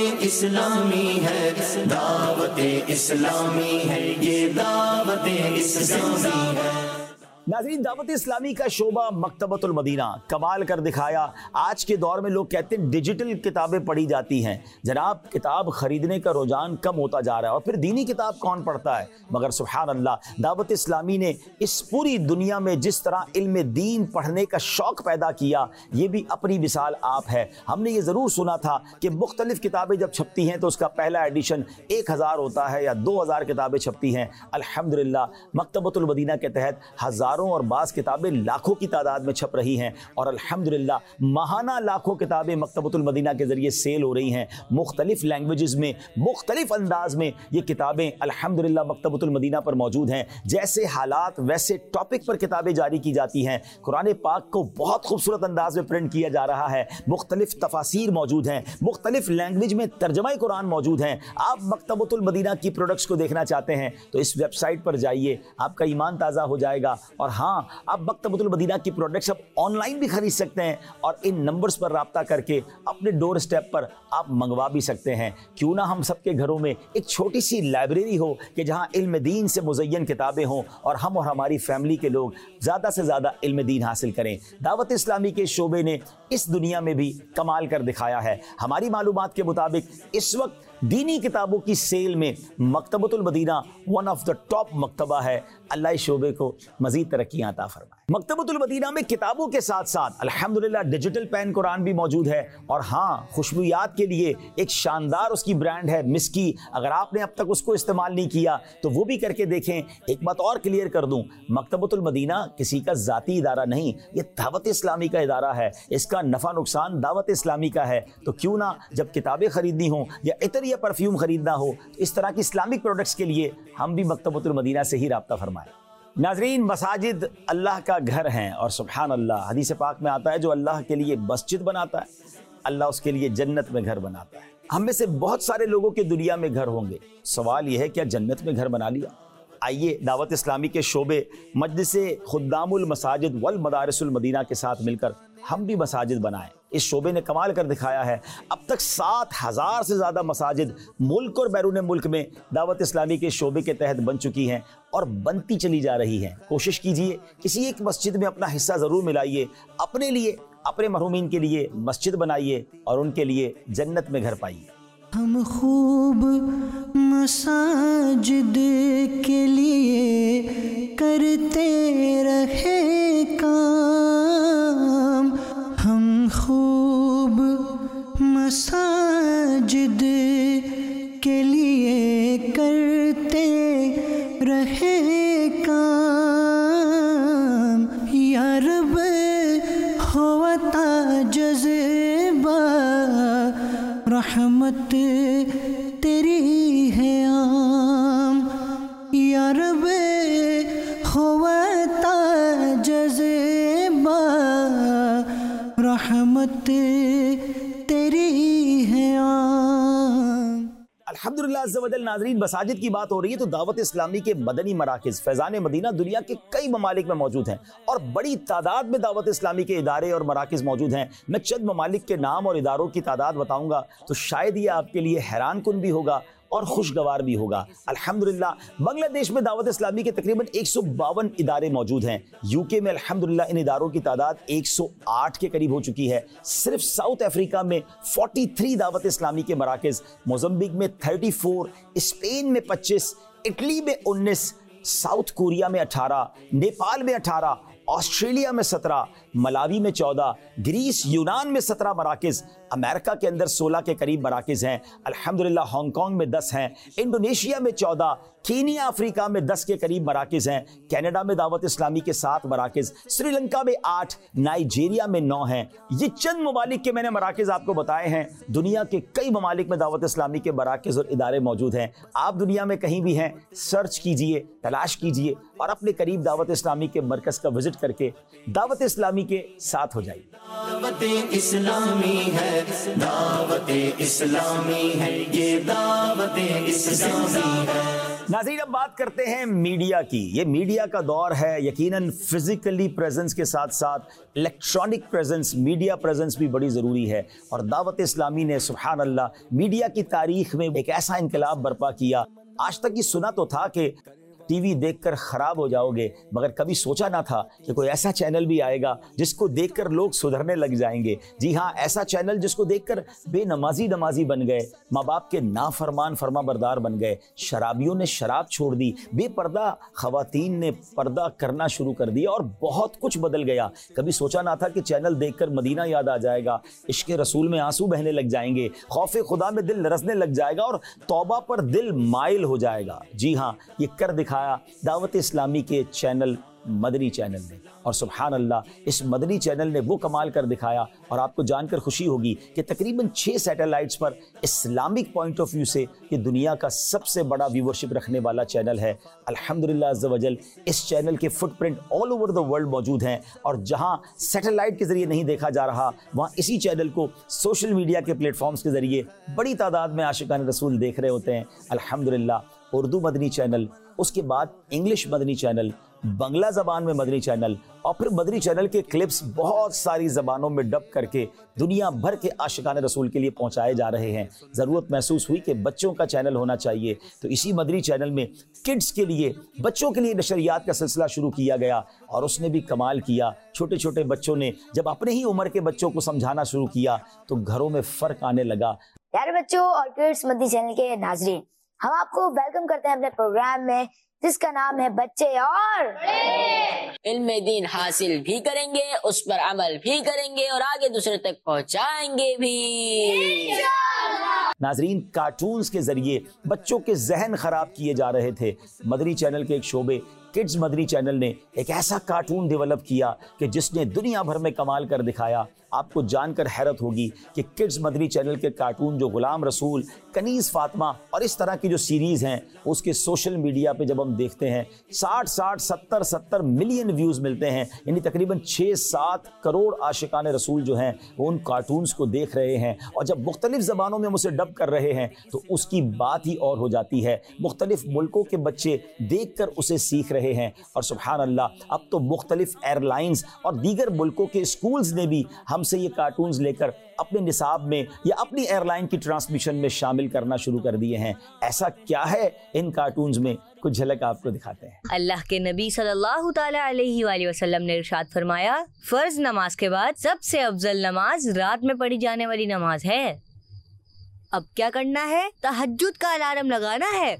اسلامی ہے، دعوت اسلامی ہے، یہ دعوت اسلامی ہے۔ ناظرین، دعوت اسلامی کا شعبہ مکتبۃ المدینہ کمال کر دکھایا۔ آج کے دور میں لوگ کہتے ہیں ڈیجیٹل کتابیں پڑھی جاتی ہیں، جناب کتاب خریدنے کا رجحان کم ہوتا جا رہا ہے اور پھر دینی کتاب کون پڑھتا ہے؟ مگر سبحان اللہ، دعوت اسلامی نے اس پوری دنیا میں جس طرح علم دین پڑھنے کا شوق پیدا کیا، یہ بھی اپنی مثال آپ ہے۔ ہم نے یہ ضرور سنا تھا کہ مختلف کتابیں جب چھپتی ہیں تو اس کا پہلا ایڈیشن 1000 ہوتا ہے یا 2000 کتابیں چھپتی ہیں۔ الحمدللہ مکتبۃ المدینہ کے تحت ہزاروں اور بعض کتابیں لاکھوں کی تعداد میں چھپ رہی ہیں، اور الحمدللہ ماہانہ لاکھوں کتابیں مکتبۃ المدینہ کے ذریعے سیل ہو رہی ہیں۔ مختلف لینگویجز میں، مختلف انداز میں یہ کتابیں الحمدللہ مکتبۃ المدینہ پر موجود ہیں۔ جیسے حالات ویسے ٹاپک پر کتابیں جاری کی جاتی ہیں۔ قرآن پاک کو بہت خوبصورت انداز میں پرنٹ کیا جا رہا ہے، مختلف تفاسیر موجود ہیں، مختلف لینگویج میں ترجمہ قرآن موجود ہیں۔ آپ مکتبۃ المدینہ کی پروڈکٹس کو دیکھنا چاہتے ہیں تو اس ویب سائٹ پر جائیے، آپ کا ایمان تازہ ہو جائے گا۔ اور ہاں، آپ مکتبۃ المدینہ کی پروڈکٹس اب آن لائن بھی خرید سکتے ہیں اور ان نمبرز پر رابطہ کر کے اپنے ڈور اسٹیپ پر آپ منگوا بھی سکتے ہیں۔ کیوں نہ ہم سب کے گھروں میں ایک چھوٹی سی لائبریری ہو کہ جہاں علم دین سے مزین کتابیں ہوں اور ہم اور ہماری فیملی کے لوگ زیادہ سے زیادہ علم دین حاصل کریں۔ دعوت اسلامی کے شعبے نے اس دنیا میں بھی کمال کر دکھایا ہے۔ ہماری معلومات کے مطابق اس وقت دینی کتابوں کی سیل میں مکتبۃ المدینہ ون آف دا ٹاپ مکتبہ ہے۔ اللہ اس شعبے کو مزید ترقیاں عطا فرمائے۔ مکتبۃ المدینہ میں کتابوں کے ساتھ ساتھ الحمدللہ ڈیجیٹل پین قرآن بھی موجود ہے، اور ہاں، خوشبویات کے لیے ایک شاندار اس کی برانڈ ہے مسکی۔ اگر آپ نے اب تک اس کو استعمال نہیں کیا تو وہ بھی کر کے دیکھیں۔ ایک بات اور کلیئر کر دوں، مکتبۃ المدینہ کسی کا ذاتی ادارہ نہیں، یہ دعوت اسلامی کا ادارہ ہے۔ اس کا نفع نقصان دعوت اسلامی کا ہے، تو کیوں نہ جب کتابیں خریدنی ہوں یا عطر یا پرفیوم خریدنا ہو، اس طرح کی اسلامک پروڈکٹس کے لیے ہم بھی مکتبۃ المدینہ سے ہی رابطہ فرمائیں۔ ناظرین، مساجد اللہ کا گھر ہیں، اور سبحان اللہ حدیث پاک میں آتا ہے جو اللہ کے لیے مسجد بناتا ہے اللہ اس کے لیے جنت میں گھر بناتا ہے۔ ہم میں سے بہت سارے لوگوں کے دنیا میں گھر ہوں گے، سوال یہ ہے کیا جنت میں گھر بنا لیا؟ آئیے دعوت اسلامی کے شعبے مجلس خدام المساجد والمدارس المدینہ کے ساتھ مل کر ہم بھی مساجد بنائیں۔ اس شعبے نے کمال کر دکھایا ہے۔ اب تک 7000 سے زیادہ مساجد ملک اور بیرون ملک میں دعوت اسلامی کے شعبے کے تحت بن چکی ہیں اور بنتی چلی جا رہی ہیں۔ کوشش کیجئے کسی ایک مسجد میں اپنا حصہ ضرور ملائیے، اپنے لیے، اپنے مرحومین کے لیے مسجد بنائیے اور ان کے لیے جنت میں گھر پائیے۔ ہم خوب مساجد کے لیے کرتے رہے کام، ہم خوب مساجد کے لیے کرتے رہے کام، یا رب ہوتا جذبہ رحمت تیری ہے عام، یا رب ہوتا جذبہ رحمت تیری ہے عام۔ الحمدللہ عز و جل۔ ناظرین، مساجد کی بات ہو رہی ہے تو دعوت اسلامی کے مدنی مراکز فیضان مدینہ دنیا کے کئی ممالک میں موجود ہیں اور بڑی تعداد میں دعوت اسلامی کے ادارے اور مراکز موجود ہیں۔ میں چند ممالک کے نام اور اداروں کی تعداد بتاؤں گا تو شاید یہ آپ کے لیے حیران کن بھی ہوگا اور خوشگوار بھی ہوگا۔ الحمدللہ بنگلہ دیش میں دعوت اسلامی کے تقریباً 152 ادارے موجود ہیں۔ یو کے میں الحمدللہ ان اداروں کی تعداد 108 کے قریب ہو چکی ہے۔ صرف ساؤتھ افریقہ میں 43 دعوت اسلامی کے مراکز، موزمبیق میں 34، اسپین میں 25، اٹلی میں 19، ساؤتھ کوریا میں 18، نیپال میں 18، آسٹریلیا میں 17، मलावी में 14, ग्रीस यूनान में 17 मराकिज़, अमेरिका के अंदर 16 के करीब मराकिज़ हैं, अल्हम्दुलिल्लाह हांगकांग में 10 हैं, इंडोनेशिया में 14, कीनिया अफ्रीका में 10 के करीब मराकिज़ हैं, कनाडा में दावत इस्लामी के 7 मराकिज़, श्रीलंका में 8, नाइजीरिया में 9 हैं। ये चंद ममालिक के मैंने मराकिज़ आपको बताए हैं। दुनिया के कई ममालिक में दावत इस्लामी के मराकिज़ और इदारे मौजूद हैं। आप दुनिया में कहीं भी हैं, सर्च कीजिए, तलाश कीजिए और अपने करीब दावत इस्लामी के मरकज़ का विजिट करके दावत इस्लामी के साथ हो जाइए। दावत इस्लामी है, दावत इस्लामी है, ये दावत इस्लामी है। नाज़रीन, अब बात करते हैं मीडिया की। ये मीडिया का दौर है। यकीनन फिजिकली प्रेजेंस के साथ साथ इलेक्ट्रॉनिक प्रेजेंस, मीडिया प्रेजेंस भी बड़ी ज़रूरी है। और दावत इस्लामी ने सुभान अल्लाह मीडिया की तारीख में एक ऐसा इनकलाब बर्पा किया। आज तक ये सुना तो था कि टीवी देखकर ख़राब हो जाओगे, मगर कभी सोचा ना था कि कोई ऐसा चैनल भी आएगा जिसको देखकर लोग सुधरने लग जाएंगे। जी हाँ, ऐसा चैनल जिसको देखकर बेनमाजी नमाजी बन गए, माँ बाप के नाफरमान फरमाबरदार बन गए, शराबियों ने शराब छोड़ दी, बेपर्दा ख़वातीन ने पर्दा करना शुरू कर दिया और बहुत कुछ बदल गया। कभी सोचा ना था कि चैनल देखकर मदीना याद आ जाएगा, इश्क़ रसूल में आंसू बहने लग जाएंगे, खौफ खुदा में दिल लरसने लग जाएगा और तौबा पर दिल माइल हो जाएगा। जी हाँ, ये कर दिखाया दावत इस्लामी के चैनल मदनी चैनल ने। और सुभान अल्लाह, इस मदनी चैनल ने वो कमाल कर दिखाया। और आपको जानकर खुशी होगी कि तकरीबन 6 सैटेलाइट्स पर इस्लामिक पॉइंट ऑफ व्यू से ये दुनिया का सबसे बड़ा व्यूवरशिप रखने वाला चैनल है। अल्हम्दुलिल्लाह अज़्ज़ा वजल, इस चैनल के footprint all over the world मौजूद हैं। और जहां सैटेलाइट के ज़रिए नहीं देखा जा रहा, वहाँ इसी चैनल को सोशल मीडिया के प्लेटफॉर्म्स के ज़रिए बड़ी तादाद में आशिकान रसूल देख रहे होते हैं। अल्हम्दुलिल्लाह, उर्दू मदनी चैनल, उसके बाद इंग्लिश मदनी चैनल, बंगला ज़बान में मदनी चैनल और फिर मदनी चैनल के क्लिप्स बहुत सारी ज़बानों में डब करके दुनिया भर के आशिकान रसूल के लिए पहुंचाए जा रहे हैं। ज़रूरत महसूस हुई कि बच्चों का चैनल होना चाहिए, तो इसी मदनी चैनल में किड्स के लिए, बच्चों के लिए नशरियात का सिलसिला शुरू किया गया और उसने भी कमाल किया। छोटे छोटे बच्चों ने जब अपने ही उम्र के बच्चों को समझाना शुरू किया तो घरों में फ़र्क आने लगा। प्यारे बच्चों और किड्स मदनी चैनल के नाज़रीन, हम आपको वेलकम करते हैं अपने प्रोग्राम में जिसका नाम है बच्चे और इल्म दीन हासिल भी करेंगे, उस पर अमल भी करेंगे और आगे दूसरे तक पहुंचाएंगे भी। नाजरीन, कार्टून्स के जरिए बच्चों के जहन खराब किए जा रहे थे। मदनी चैनल के एक शोबे किड्स मदनी चैनल ने एक ऐसा कार्टून डेवलप किया कि जिसने दुनिया भर में कमाल कर दिखाया। आपको जानकर हैरत होगी कि किड्स मदनी चैनल के कार्टून जो गुलाम रसूल, कनीज़ फातिमा और इस तरह की जो सीरीज़ हैं, उसके सोशल मीडिया पे जब हम देखते हैं 60-70 मिलियन व्यूज़ मिलते हैं। यानी तकरीबन 6-7 करोड़ आशिकान रसूल जो हैं वो उन कार्टून्स को देख रहे हैं और जब मुख्तलिफ़ ज़बानों में उसे डब कर रहे हैं तो उसकी बात ही और हो जाती है। मुख्तलिफ़ मुल्कों के बच्चे देख कर उसे सीख रहे हैं और सुभान अल्लाह, अब तो मुख्तलिफ़ एयरलाइंस और दीगर मुल्कों के स्कूल्स ने भी हमसे ये कार्टून्स लेकर अपने निसाब में या अपनी एयरलाइन की ट्रांसमिशन में शामिल करना शुरू कर दिए हैं। ऐसा क्या है इन कार्टून्स में, कुछ झलक आपको दिखाते हैं। अल्लाह के नबी सल्लल्लाहु ताला अलैहि वसल्लम ने इरशाद फरमाया, फर्ज नमाज के बाद सबसे अफजल नमाज रात में पढ़ी जाने वाली नमाज है। अब क्या करना है? तहज्जुद का अलार्म लगाना है।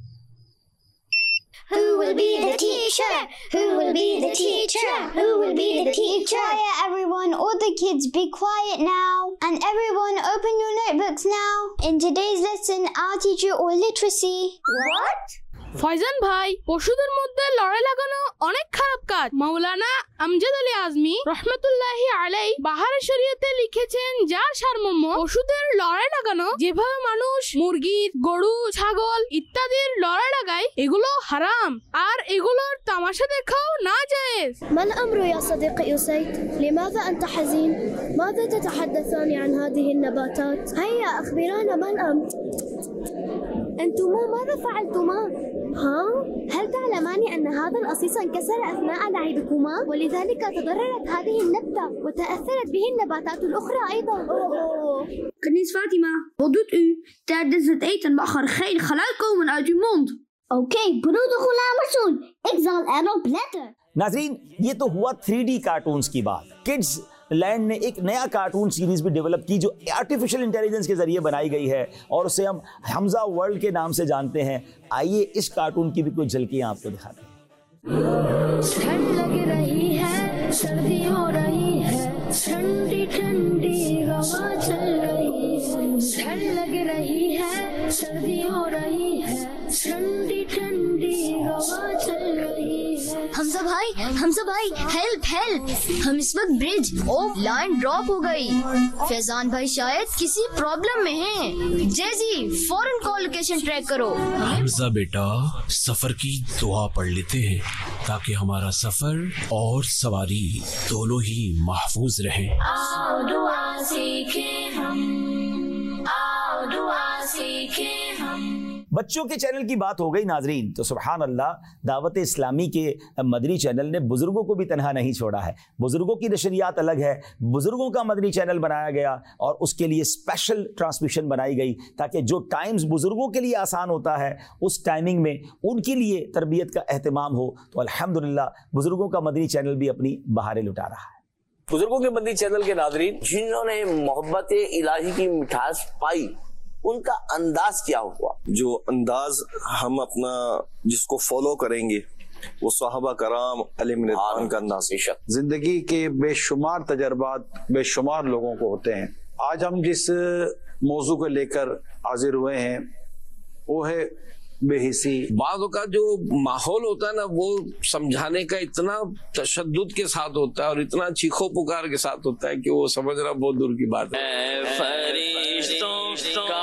Who will be the teacher? Who will be the teacher? Who will be the teacher? Quiet everyone, all the kids be quiet now. And everyone open your notebooks now. In today's lesson, I'll teach you all literacy. What? Faizan ভাই, পশুদের মধ্যে লড়াই লাগানো অনেক খারাপ কাজ। মাওলানা আমজাদ আলী আজমি রহমতুল্লাহি আলাই বাহারে শরীয়তে লিখেছেন, যার সারমর্ম পশুদের লড়াই লাগানো, যেভাবে মানুষ মুরগি, গরু, ছাগল ইত্যাদির লড়াই লাগায়, এগুলো হারাম আর এগুলোর তামাশা দেখাও নাজায়েজ। ما الأمر يا صديقي أسيد؟ لماذا أنت حزين؟ ماذا تتحدثان عن هذه النباتات؟ هيا أخبرانا ما الأمر؟ أنتما ماذا فعلتما؟ ها؟ هل تعلمان أن هذا القصيص انكسر أثناء لعبكما ولذلك تضررت هذه النبتة وتأثرت به النباتات الأخرى أيضا؟ Keniz Fatima, wat doet u tijdens het eten? Mag er geen geluid komen uit uw mond? Oké, broeder Ghulam Rasool, ik zal erop letten. नाज़रीन, ये तो हुआ 3D कार्टून्स की बात। किड्स लैंड ने एक नया कार्टून सीरीज भी डेवलप की जो आर्टिफिशियल इंटेलिजेंस के जरिए बनाई गई है और उसे हम हमजा वर्ल्ड के नाम से जानते हैं। आइए इस कार्टून की भी कुछ झलकियां आपको दिखाते हैं। ठंड लग रही है सर्दी हो रही है, ठंडी ठंडी हवा चल रही है, ठंड लग रही है, सर्दी हो रही है, ठंडी ठंडी हवा चल रही है। हमजा भाई हेल्प हेल्प, हम इस वक्त ब्रिज और लाइन ड्रॉप हो गई। फैजान भाई शायद किसी प्रॉब्लम में हैं। जैजी फौरन कॉल लोकेशन ट्रैक करो। हमजा बेटा, सफर की दुआ पढ़ लेते हैं ताकि हमारा सफर और सवारी दोनों ही महफूज रहे। आओ दुआ सीखे हम, आओ दुआ सीखे हम। बच्चों के चैनल की बात हो गई नाजरीन, तो सुभान अल्लाह, दावत इस्लामी के मदनी चैनल ने बुजुर्गों को भी तनहा नहीं छोड़ा है। बुजुर्गों की नशरियात अलग है, बुजुर्गों का मदनी चैनल बनाया गया और उसके लिए स्पेशल ट्रांसमिशन बनाई गई ताकि जो टाइम्स बुजुर्गों के लिए आसान होता है उस टाइमिंग में उनके लिए तरबियत का एहतमाम हो। तो अल्हम्दुलिल्लाह बुजुर्गों का मदनी चैनल भी अपनी बहारें लुटा रहा है। बुजुर्गों के मदनी चैनल के नाजरीन जिन्होंने मोहब्बत इलाही की मिठास पाई, उनका अंदाज क्या हुआ? जो अंदाज हम अपना जिसको फॉलो करेंगे वो सहाबा कराम अलैहिम रिज़वान का अंदाज है। जिंदगी के बेशुमार तजर्बात बेशुमार लोगों को होते हैं। आज हम जिस मौजू को लेकर हाजिर हुए हैं वो है बेहिसी। बाज़ का जो माहौल होता है ना, वो समझाने का इतना तशद्दुद के साथ होता है और इतना चीखो पुकार के साथ होता है कि वो समझना बहुत दूर की बात है। फरिश्तों का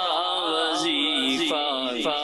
वजीफा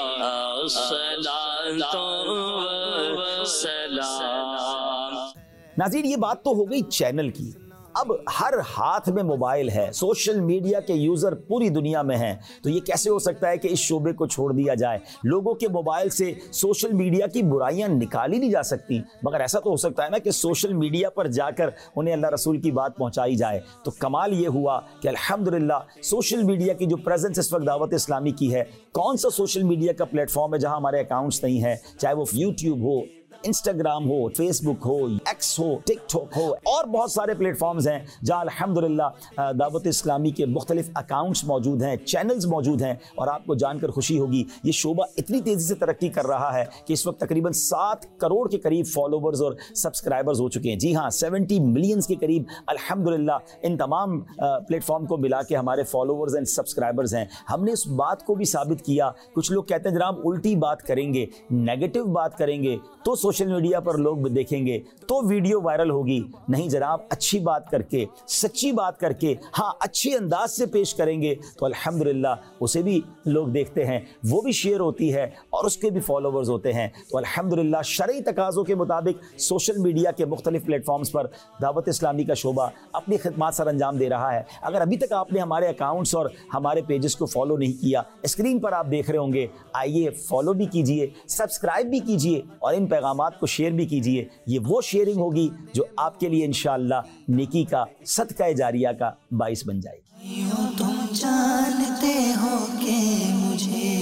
नाज़रीन, ये बात तो हो गई चैनल की। अब हर हाथ में मोबाइल है, सोशल मीडिया के यूजर पूरी दुनिया में हैं, तो ये कैसे हो सकता है कि इस शोबे को छोड़ दिया जाए? लोगों के मोबाइल से सोशल मीडिया की बुराइयां निकाली नहीं जा सकती, मगर ऐसा तो हो सकता है ना कि सोशल मीडिया पर जाकर उन्हें अल्लाह रसूल की बात पहुंचाई जाए। तो कमाल ये हुआ कि अल्हम्दुलिल्लाह सोशल मीडिया की जो प्रेजेंस इस वक्त दावत इस्लामी की है, कौन सा सोशल मीडिया का प्लेटफॉर्म है जहां हमारे अकाउंट्स नहीं है, चाहे वो यूट्यूब हो, इंस्टाग्राम हो, फेसबुक हो, एक्स हो, टिकटॉक हो और बहुत सारे प्लेटफॉर्म्स हैं जहां अल्हम्दुलिल्लाह दावत इस्लामी के मुख्तलिफ अकाउंट्स मौजूद हैं, चैनल्स मौजूद हैं। और आपको जानकर खुशी होगी ये शोबा इतनी तेज़ी से तरक्की कर रहा है कि इस वक्त तकरीबन 7 करोड़ के करीब फॉलोवर्स और सब्सक्राइबर्स हो चुके हैं। जी हाँ, 70 मिलियंस के करीब अल्हम्दुलिल्लाह इन तमाम प्लेटफॉर्म को मिला के हमारे फॉलोवर्स एंड सब्सक्राइबर्स हैं। हमने इस बात को भी साबित किया। कुछ लोग कहते हैं जनाब उल्टी बात करेंगे, नेगेटिव बात करेंगे तो सोशल मीडिया पर लोग देखेंगे तो वीडियो वायरल होगी। नहीं जनाब, अच्छी बात करके, सच्ची बात करके, हाँ अच्छी अंदाज से पेश करेंगे तो अल्हम्दुलिल्लाह उसे भी लोग देखते हैं, वो भी शेयर होती है और उसके भी फॉलोवर्स होते हैं। तो अल्हम्दुलिल्लाह शरई तकाज़ों के मुताबिक सोशल मीडिया के मुख्तलिफ प्लेटफॉर्म्स पर दावत इस्लामी का शोबा अपनी खिदमत सर अंजाम दे रहा है। अगर अभी तक आपने हमारे अकाउंट्स और हमारे पेजेस को फॉलो नहीं किया, स्क्रीन पर आप देख रहे होंगे, आइए फॉलो भी कीजिए, सब्सक्राइब भी कीजिए और इन पैगाम को शेयर भी कीजिए। ये वो शेयरिंग होगी जो आपके लिए इंशाअल्लाह नेकी का सदका जारिया का बाइस बन जाएगी। तुम जानते हो कि मुझे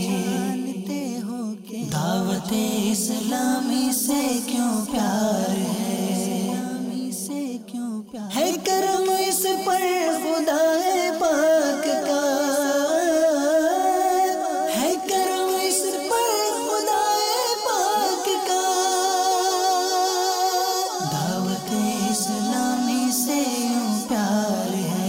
दावत इस्लामी से क्यों प्यार है करम इस पर खुदाए पाक का, है करम इस पर खुदाए पाक का, दावत इस्लामी से यूं प्यार है।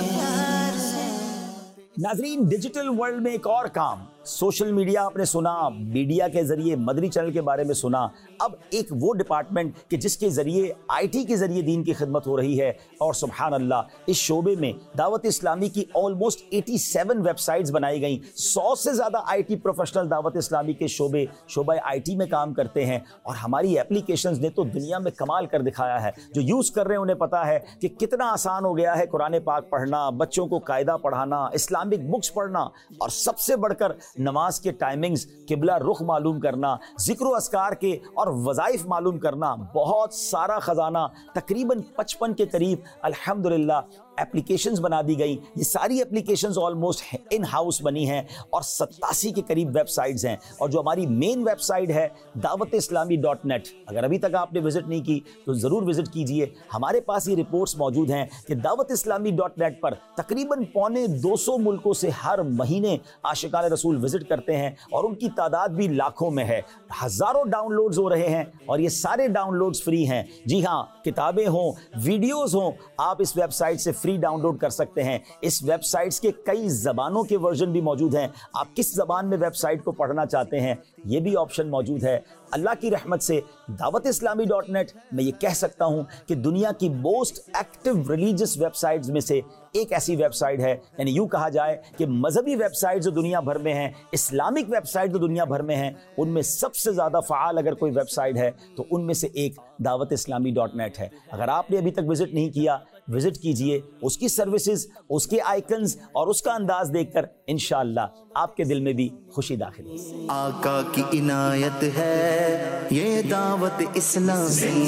नाजरीन, डिजिटल वर्ल्ड में एक और काम, सोशल मीडिया आपने सुना, मीडिया के जरिए मदनी चैनल के बारे में सुना, अब एक वो डिपार्टमेंट कि जिसके जरिए आईटी के जरिए दीन की खिदमत हो रही है। और सुभान अल्लाह इस शोबे में दावत इस्लामी की ऑलमोस्ट 87 वेबसाइट्स बनाई गई। 100 से ज़्यादा आईटी प्रोफेशनल दावत इस्लामी के शोबा आईटी में काम करते हैं और हमारी एप्लीकेशंस ने तो दुनिया में कमाल कर दिखाया है। जो यूज़ कर रहे हैं उन्हें पता है कि कितना आसान हो गया है कुरान पाक पढ़ना, बच्चों को कायदा पढ़ाना, इस्लामिक बुक्स पढ़ना और सबसे बढ़कर नमाज के टाइमिंग्स, किबला रुख मालूम करना, जिक्र अस्कार के और वज़ाइफ मालूम करना। बहुत सारा खजाना, तकरीबन 55 के करीब अल्हम्दुलिल्लाह एप्लीकेशंस बना दी गई। ये सारी एप्लीकेशंस ऑलमोस्ट इन हाउस बनी हैं और 87 के करीब वेबसाइट्स हैं। और जो हमारी मेन वेबसाइट है dawat-islami.net, अगर अभी तक आपने विजिट नहीं की तो ज़रूर विजिट कीजिए। हमारे पास ये रिपोर्ट्स मौजूद हैं कि dawat-islami.net पर तकरीबन 250 मुल्कों से हर महीने आशिकान रसूल विजिट करते हैं और उनकी तादाद भी लाखों में है। हज़ारों डाउनलोड्स हो रहे हैं और ये सारे डाउनलोड्स फ्री हैं। जी हाँ, किताबें हों, वीडियोज़ हों, आप इस वेबसाइट से फ्री डाउनलोड कर सकते हैं। इस वेबसाइट्स के कई ज़बानों के वर्जन भी मौजूद हैं। आप किस ज़बान में वेबसाइट को पढ़ना चाहते हैं ये भी ऑप्शन मौजूद है। अल्लाह की रहमत से dawat-islami.net मैं ये कह सकता हूँ कि दुनिया की मोस्ट एक्टिव रिलीजियस वेबसाइट्स में से एक ऐसी वेबसाइट है। यानी यूँ कहा जाए कि मजहबी वेबसाइट जो दुनिया भर में हैं, इस्लामिक वेबसाइट जो दुनिया भर में हैं, उनमें सबसे ज़्यादा फ़ाल अगर कोई वेबसाइट है तो उनमें से एक dawat-islami.net है। अगर आपने अभी तक विजिट नहीं किया, विजिट कीजिए। उसकी सर्विसेज, उसके आइकन्स और उसका अंदाज देखकर इंशाअल्लाह आपके दिल में भी खुशी दाखिल होगी। आका की इनायत है ये दावत इस्लामी,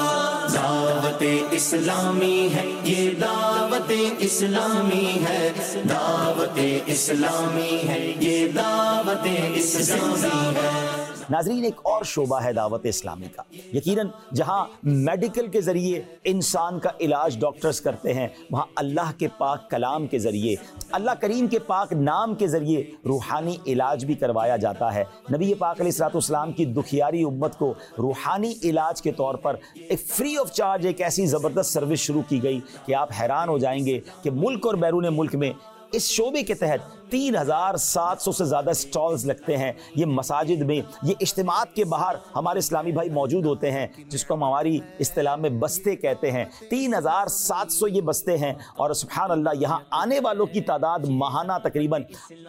दावत इस्लामी है ये दावत इस्लामी है, दावत इस्लामी है ये दावत इस्लामी है। नाज़रीन, एक और शोबा है दावत इस्लामी का। यकीनन जहां मेडिकल के ज़रिए इंसान का इलाज डॉक्टर्स करते हैं, वहां अल्लाह के पाक कलाम के ज़रिए, अल्लाह करीम के पाक नाम के ज़रिए रूहानी इलाज भी करवाया जाता है। नबी पाक अलैहिस्सलाम की दुखियारी उम्मत को रूहानी इलाज के तौर पर एक फ्री ऑफ चार्ज एक ऐसी ज़बरदस्त सर्विस शुरू की गई कि आप हैरान हो जाएंगे कि मुल्क और बैरून मुल्क में इस शोबे के तहत 3700 से ज़्यादा स्टॉल्स लगते हैं। ये मसाजिद में, ये इज्तिमात के बाहर हमारे इस्लामी भाई मौजूद होते हैं, जिसको हम हमारी इस्तिलाह में बस्ते कहते हैं। 3700 ये बस्ते हैं और सुभान अल्लाह यहाँ आने वालों की तादाद माहाना तकरीबन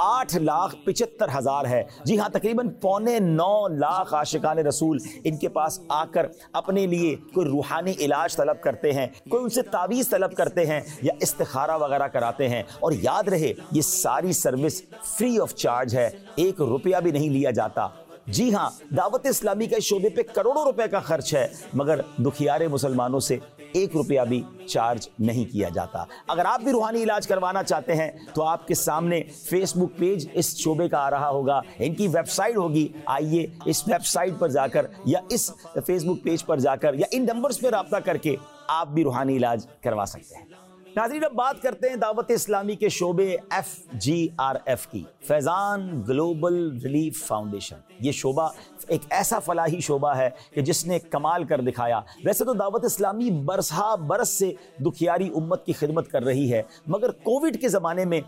8,75,000 है। जी हाँ, तकरीबन 8.25 लाख आशिकान रसूल इनके पास आकर अपने लिए कोई रूहानी इलाज तलब करते हैं, कोई उनसे तावीज़ तलब करते हैं या इस्तिखारा वगैरह कराते हैं। और याद रहे, ये सारी सर्विस फ्री ऑफ चार्ज है, 1 रुपया भी नहीं लिया जाता। जी हाँ, दावत इस्लामी के शोबे पे करोड़ों रुपए का खर्च है, मगर दुखियारे मुसलमानों से 1 रुपया भी चार्ज नहीं किया जाता। अगर आप भी रूहानी इलाज करवाना चाहते हैं तो आपके सामने फेसबुक पेज इस शोबे का आ रहा होगा, इनकी वेबसाइट होगी। आइए इस वेबसाइट पर जाकर या इस फेसबुक पेज पर जाकर या इन नंबर्स पर रब्ता करके आप भी रूहानी इलाज करवा सकते हैं। नाज़रीन, अब बात करते हैं दावत इस्लामी के शोबे FGRF की, फैज़ान ग्लोबल रिलीफ फाउंडेशन। ये शोबा एक ऐसा फलाही शोबा है कि जिसने कमाल कर दिखाया। वैसे तो दावत इस्लामी बरसा बरस से दुखियारी उम्मत की खिदमत कर रही है, मगर कोविड के ज़माने में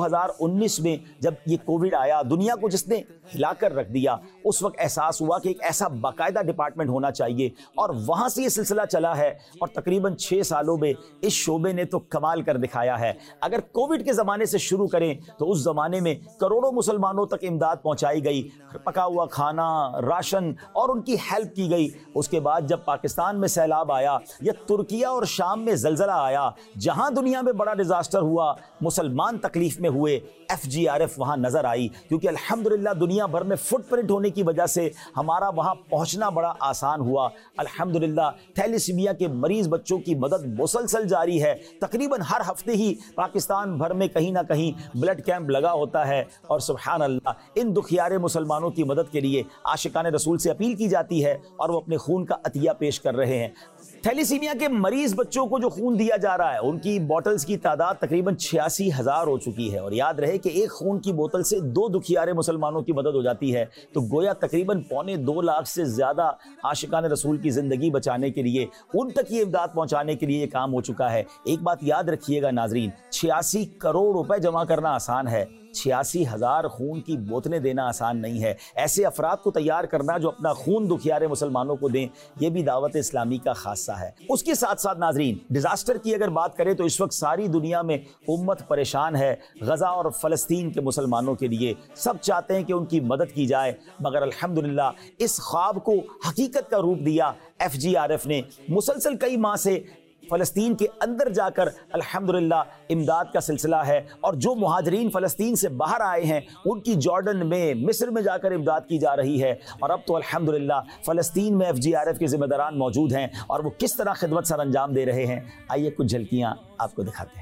2019 में जब ये कोविड आया, दुनिया को जिसने हिलाकर रख दिया, उस वक्त एहसास हुआ कि एक ऐसा बाकायदा डिपार्टमेंट होना चाहिए और वहाँ से ये सिलसिला चला है और तकरीबन 6 सालों में इस शोबे ने तो कमाल कर दिखाया है। अगर कोविड के ज़माने से शुरू करें तो उस ज़माने में करोड़ों मुसलमानों तक इमदाद पहुँचाई गई, पका हुआ खाना, राशन और उनकी हेल्प की गई। उसके बाद जब पाकिस्तान में सैलाब आया या तुर्किया और शाम में ज़लज़ला आया, जहां दुनिया में बड़ा डिजास्टर हुआ, मुसलमान तकलीफ में हुए, FGRF वहां नजर आई। क्योंकि अल्हम्दुलिल्लाह दुनिया भर में फुटप्रिंट होने की वजह से हमारा वहां पहुंचना बड़ा आसान हुआ। अल्हम्दुलिल्लाह थैलेसीमिया के मरीज बच्चों की मदद मुसलसल जारी है। तकरीबन हर हफ्ते ही पाकिस्तान भर में कहीं ना कहीं ब्लड कैंप लगा होता है और सुभान अल्लाह इन दुखियारे मुसलमानों की मदद के लिए आशिकाने रसूल से अपील की जाती है और वो अपने खून का अतिया पेश कर रहे हैं। थैलेसीमिया के मरीज बच्चों को जो खून दिया जा रहा है, उनकी बॉटल्स की तादाद तकरीबन 86,000 हो चुकी है। और याद रहे कि एक खून की बोतल से 2 दुखियारे मुसलमानों की मदद हो जाती है, तो गोया तकरीबन 2.25 लाख से ज़्यादा आशिकान रसूल की ज़िंदगी बचाने के लिए, उन तक ये इमदाद पहुँचाने के लिए ये काम हो चुका है। एक बात याद रखिएगा नाजरीन, 86 करोड़ रुपए जमा करना आसान है, 86,000 खून की बोतलें देना आसान नहीं है। ऐसे अफराद को तैयार करना जो अपना खून दुखियारे मुसलमानों को दें, यह भी दावत इस्लामी का खासा है। उसके साथ साथ नाजरीन, डिजास्टर की अगर बात करें तो इस वक्त सारी दुनिया में उम्मत परेशान है। गजा और फलस्तीन के मुसलमानों के लिए सब चाहते हैं कि उनकी मदद की जाए, मगर अल्हम्दुलिल्लाह इस ख्वाब को हकीकत का रूप दिया FGRF ने। मुसलसल कई माह से फ़लस्तीन के अंदर जाकर अल्हम्दुलिल्लाह इमदाद का सिलसिला है और जो मुहाजिरीन फ़लस्तीन से बाहर आए हैं उनकी जॉर्डन में, मिस्र में जाकर इमदाद की जा रही है। और अब तो अल्हम्दुलिल्लाह फ़लस्तीन में FGRF के ज़िम्मेदारान मौजूद हैं और वो किस तरह खिदमत सर अंजाम दे रहे हैं, आइए कुछ झलकियाँ आपको दिखाते हैं।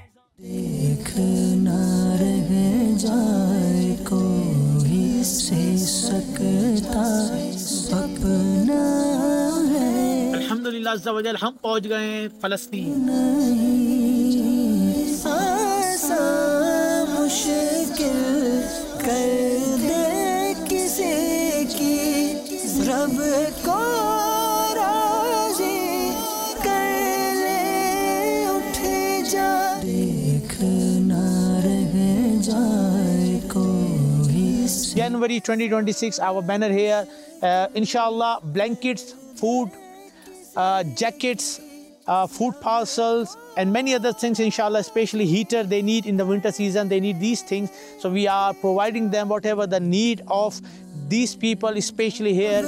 देखना रह जाए कोई से सकता अपना है। अल्हम्दुलिल्लाह अज़्ज़ा वजल हम पहुंच गए हैं फ़लस्तीन। मुश्किल कर दे किसी की रब को राज़ी कर ले उठ जा। देखना रह जाए कोई। January 2026 our banner here, inshallah blankets, food, jackets, food parcels and many other things, inshallah, especially heater they need in the winter season. They need these things, so we are providing them whatever the need of these people, especially here.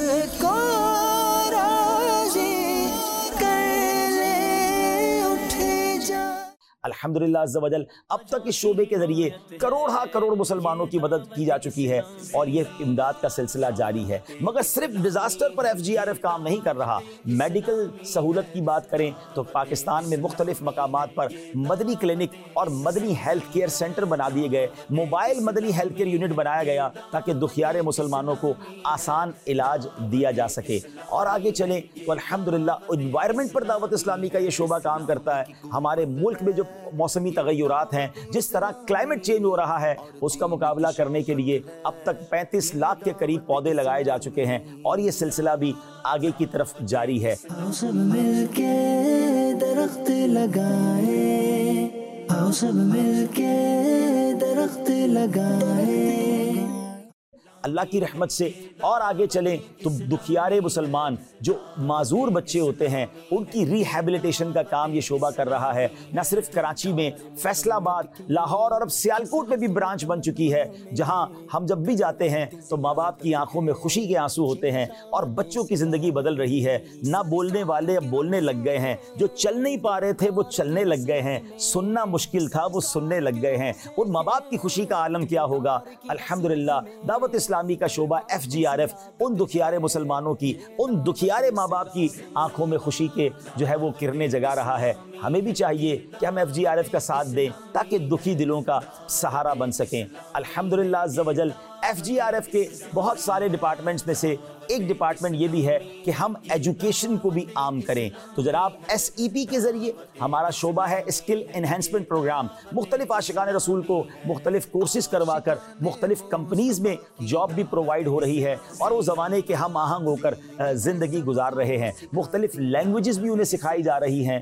अल्हम्दुलिल्लाह अज़्ज़ा वजल अब तक इस शोबे के ज़रिए करोड़ मुसलमानों की मदद की जा चुकी है और ये इमदाद का सिलसिला जारी है। मगर सिर्फ डिज़ास्टर पर FGRF काम नहीं कर रहा। मेडिकल सहूलत की बात करें तो पाकिस्तान में मुख्तलिफ मकामात पर मदनी क्लिनिक और मदनी हेल्थ केयर सेंटर बना दिए गए, mobile Madani health care unit बनाया गया ताकि दुखियारे मुसलमानों को आसान इलाज दिया जा सके। और आगे चलें तो अल्हम्दुलिल्लाह एनवायरनमेंट पर दावत इस्लामी का ये शोबा काम करता है। हमारे मुल्क में जो मौसमी तगय्युरात हैं, जिस तरह क्लाइमेट चेंज हो रहा है, उसका मुकाबला करने के लिए अब तक 35 लाख के करीब पौधे लगाए जा चुके हैं और ये सिलसिला भी आगे की तरफ जारी है। सब मिलके दरख्त लगाए, आओ सब मिलके दरख्त लगाए। अल्लाह की रहमत से और आगे चलें तो दुखियारे मुसलमान जो माजूर बच्चे होते हैं उनकी रिहैबिलिटेशन का काम ये शोबा कर रहा है। न सिर्फ कराची में, फैसलाबाद, लाहौर और अब सियालकोट में भी ब्रांच बन चुकी है, जहां हम जब भी जाते हैं तो माँ बाप की आंखों में खुशी के आंसू होते हैं और बच्चों की ज़िंदगी बदल रही है। ना बोलने वाले अब बोलने लग गए हैं, जो चल नहीं पा रहे थे वो चलने लग गए हैं, सुनना मुश्किल था वो सुनने लग गए हैं। उन माँ बाप की खुशी का आलम क्या होगा। अल्हम्दुलिल्लाह दावत इस्लामी का शोबा FGRF उन दुखियारे मुसलमानों की, उन दुखियारे माँ बाप की आंखों में खुशी के जो है वो किरणें जगा रहा है। हमें भी चाहिए कि हम FGRF का साथ दें ताकि दुखी दिलों का सहारा बन सकें। अल्हम्दुलिल्लाह अज़्ज़ा वजल FGRF के बहुत सारे डिपार्टमेंट्स में से एक डिपार्टमेंट ये भी है कि हम एजुकेशन को भी आम करें। तो जनाब SEP के ज़रिए हमारा शोबा है स्किल एनहेंसमेंट प्रोग्राम। मुख्तलिफ आशिकान रसूल को मुख्तलिफ कोर्सेज करवा कर मुख्तलिफ कंपनीज़ में जॉब भी प्रोवाइड हो रही है और वो ज़माने के हम आहंग होकर ज़िंदगी गुजार रहे हैं। मुख्तलिफ लैंग्वेजेस भी उन्हें सिखाई जा रही हैं।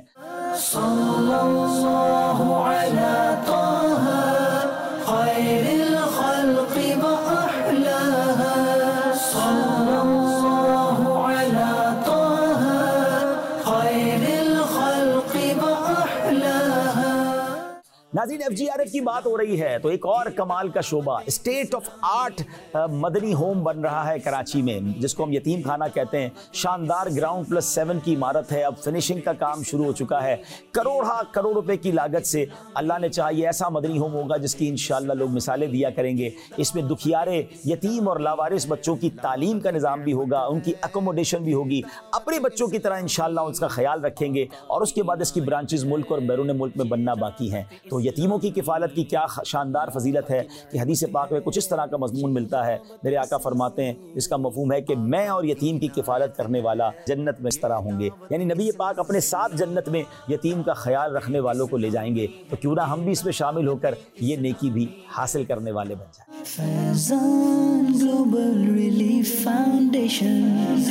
नाज़रीन FGRF की बात हो रही है तो एक और कमाल का शोबा state of art Madani home बन रहा है कराची में, जिसको हम यतीम खाना कहते हैं। शानदार ग्राउंड +7 की इमारत है, अब फिनिशिंग का काम शुरू हो चुका है। करोड़ रुपए की लागत से अल्लाह ने चाहा ये ऐसा मदनी होम होगा जिसकी इंशाअल्लाह लोग मिसालें दिया करेंगे। इसमें दुखियारे, यतीम और लावारिस बच्चों की तालीम का निज़ाम भी होगा, उनकी अकोमोडेशन भी होगी। अपने बच्चों की तरह इंशाअल्लाह उसका ख्याल रखेंगे और उसके बाद इसकी ब्रांचेस मुल्क और बैरून मुल्क में बनना बाकी हैं। तो यतीमों की किफ़ालत की क्या शानदार फजीलत है कि हदीस पाक में कुछ इस तरह का मज़मून मिलता है। मेरे आका फरमाते हैं, इसका मफ़हूम है कि मैं और यतीम की किफ़ालत करने वाला जन्नत में इस तरह होंगे। यानी नबी पाक अपने साथ जन्नत में यतीम का ख्याल रखने वालों को ले जाएंगे। तो क्यों ना हम भी इसमें शामिल होकर ये नेकी भी हासिल करने वाले बन जाएं। Faizan Global Relief Foundation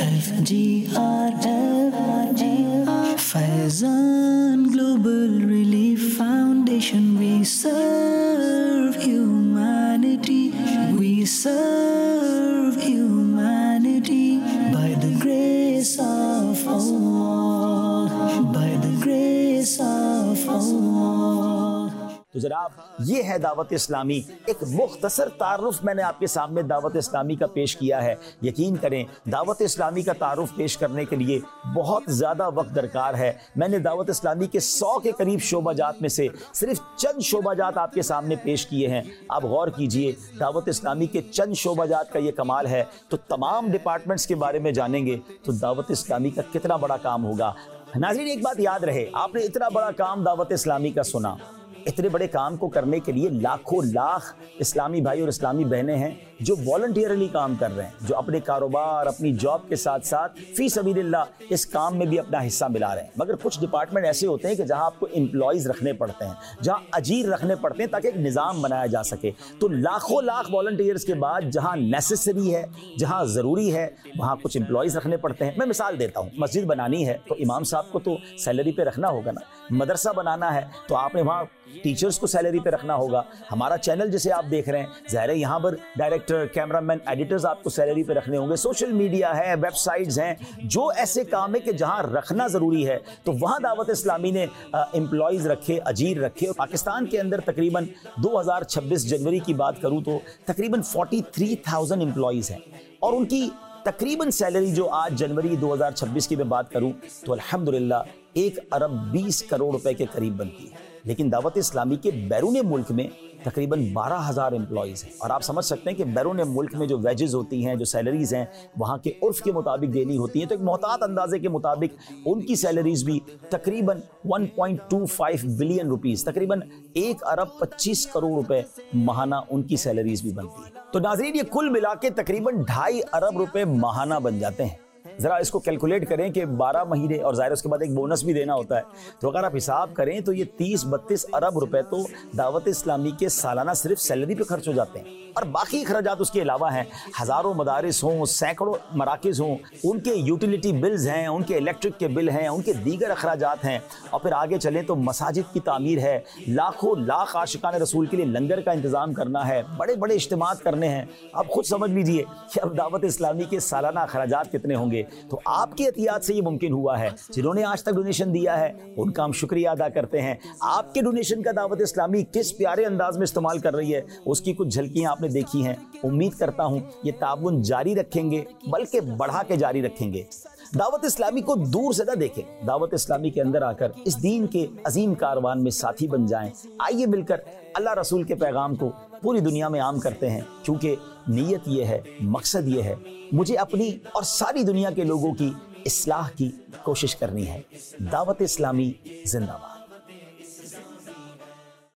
Faizan Global Relief Foundation we serve humanity, we serve humanity by the grace of Allah, by the grace of Allah। तो जनाब ये है दावत इस्लामी। एक मुख्तसर तारुफ मैंने आपके सामने दावत इस्लामी का पेश किया है। यकीन करें दावत इस्लामी का तारुफ पेश करने के लिए बहुत ज़्यादा वक्त दरकार है। मैंने दावत इस्लामी के 100 के करीब शोबाजात में से सिर्फ चंद शोबाजात आपके सामने पेश किए हैं। आप गौर कीजिए, दावत इस्लामी के चंद शोबाजात का ये कमाल है। तो तमाम डिपार्टमेंट्स के बारे में जानेंगे तो दावत इस्लामी का कितना बड़ा काम होगा। नाज़रीन एक बात याद रहे, आपने इतना बड़ा काम दावत इस्लामी का सुना, इतने बड़े काम को करने के लिए लाखों लाख इस्लामी भाई और इस्लामी बहनें हैं जो वॉलंटियरली काम कर रहे हैं, जो अपने कारोबार, अपनी जॉब के साथ साथ फी सबीलिल्लाह इस काम में भी अपना हिस्सा मिला रहे हैं। मगर कुछ डिपार्टमेंट ऐसे होते हैं कि जहां आपको एम्प्लॉयज़ रखने पड़ते हैं, जहां अजीर रखने पड़ते हैं ताकि एक निज़ाम बनाया जा सके। तो लाखों लाख वॉलंटियर्स के बाद जहां नेसेसरी है, जहां ज़रूरी है, वहां कुछ एम्प्लॉयज़ रखने पड़ते हैं। मैं मिसाल देता हूँ, मस्जिद बनानी है तो इमाम साहब को तो सैलरी पे रखना होगा ना, मदरसा बनाना है तो आपने वहाँ टीचर्स को सैलरी पे रखना होगा। हमारा चैनल जिसे आप देख रहे हैं, ज़ाहिर है यहाँ पर डायरेक्टर, कैमरामैन, एडिटर्स आपको सैलरी पे रखने होंगे। सोशल मीडिया है, वेबसाइट्स हैं, जो ऐसे काम है कि जहाँ रखना ज़रूरी है तो वहाँ दावत इस्लामी ने एम्प्लॉयज़ रखे, अजीर रखे। पाकिस्तान के अंदर तकरीबन 2026 जनवरी की बात करूँ तो तकरीबन 43,000 एम्प्लॉयज़ हैं और उनकी तकरीबन सैलरी जो आज जनवरी 2026 की मैं बात करूं तो अल्हम्दुलिल्लाह 1 अरब 20 करोड़ रुपए के करीब बनती है। लेकिन दावत इस्लामी के बैरून मुल्क में तकरीबन 12,000 एम्प्लॉयज़ हैं और आप समझ सकते हैं कि बैरून मुल्क में जो वेजेस होती हैं, जो सैलरीज़ हैं, वहाँ के उर्फ के मुताबिक देनी होती हैं। तो एक मोहतात अंदाजे के मुताबिक उनकी सैलरीज़ भी तकरीबन 1.25 बिलियन रुपीज़, तकरीबन 1 अरब 25 करोड़ रुपए माहाना उनकी सैलरीज़ भी बनती है। तो नाज़रीन, ये कुल मिला के तकरीबन 2.5 अरब रुपए माहाना बन जाते हैं। ज़रा इसको कैलकुलेट करें कि 12 महीने और ज़ाहिर उसके बाद एक बोनस भी देना होता है, तो अगर आप हिसाब करें तो ये 30-32 अरब रुपए तो दावत इस्लामी के सालाना सिर्फ सैलरी पे खर्च हो जाते हैं। और बाकी अखराजात उसके अलावा हैं, हज़ारों मदारिस हों, सैकड़ों मराकिज़ हों, उनके यूटिलिटी बिल्स हैं, उनके इलेक्ट्रिक के बिल हैं, उनके दीगर अखराजात हैं। और फिर आगे चलें तो मसाजिद की तामीर है, लाखों लाख आशिकान रसूल के लिए लंगर का इंतज़ाम करना है, बड़े बड़े इज्तिमात करने हैं। आप खुद समझ लीजिए कि अब दावत इस्लामी के सालाना अखराजात कितने होंगे। तो आपके एहतियात से ये मुमकिन हुआ है। जिन्होंने आज तक डोनेशन दिया है उनका हम शुक्रिया अदा करते हैं। आपके डोनेशन का दावत इस्लामी किस प्यारे अंदाज में इस्तेमाल कर रही है उसकी कुछ झलकियाँ आपने देखी हैं। उम्मीद करता हूँ ये ताउन जारी रखेंगे, बल्कि बढ़ा के जारी रखेंगे। दावत इस्लामी को दूर से न देखें, दावत इस्लामी के अंदर आकर इस दीन के अजीम कारवान में साथी बन जाएं। आइए मिलकर अल्लाह रसूल के पैगाम को पूरी दुनिया में आम करते हैं, क्योंकि नीयत ये है, मकसद ये है, मुझे अपनी और सारी दुनिया के लोगों की इस्लाह की कोशिश करनी है। दावत इस्लामी जिंदाबाद।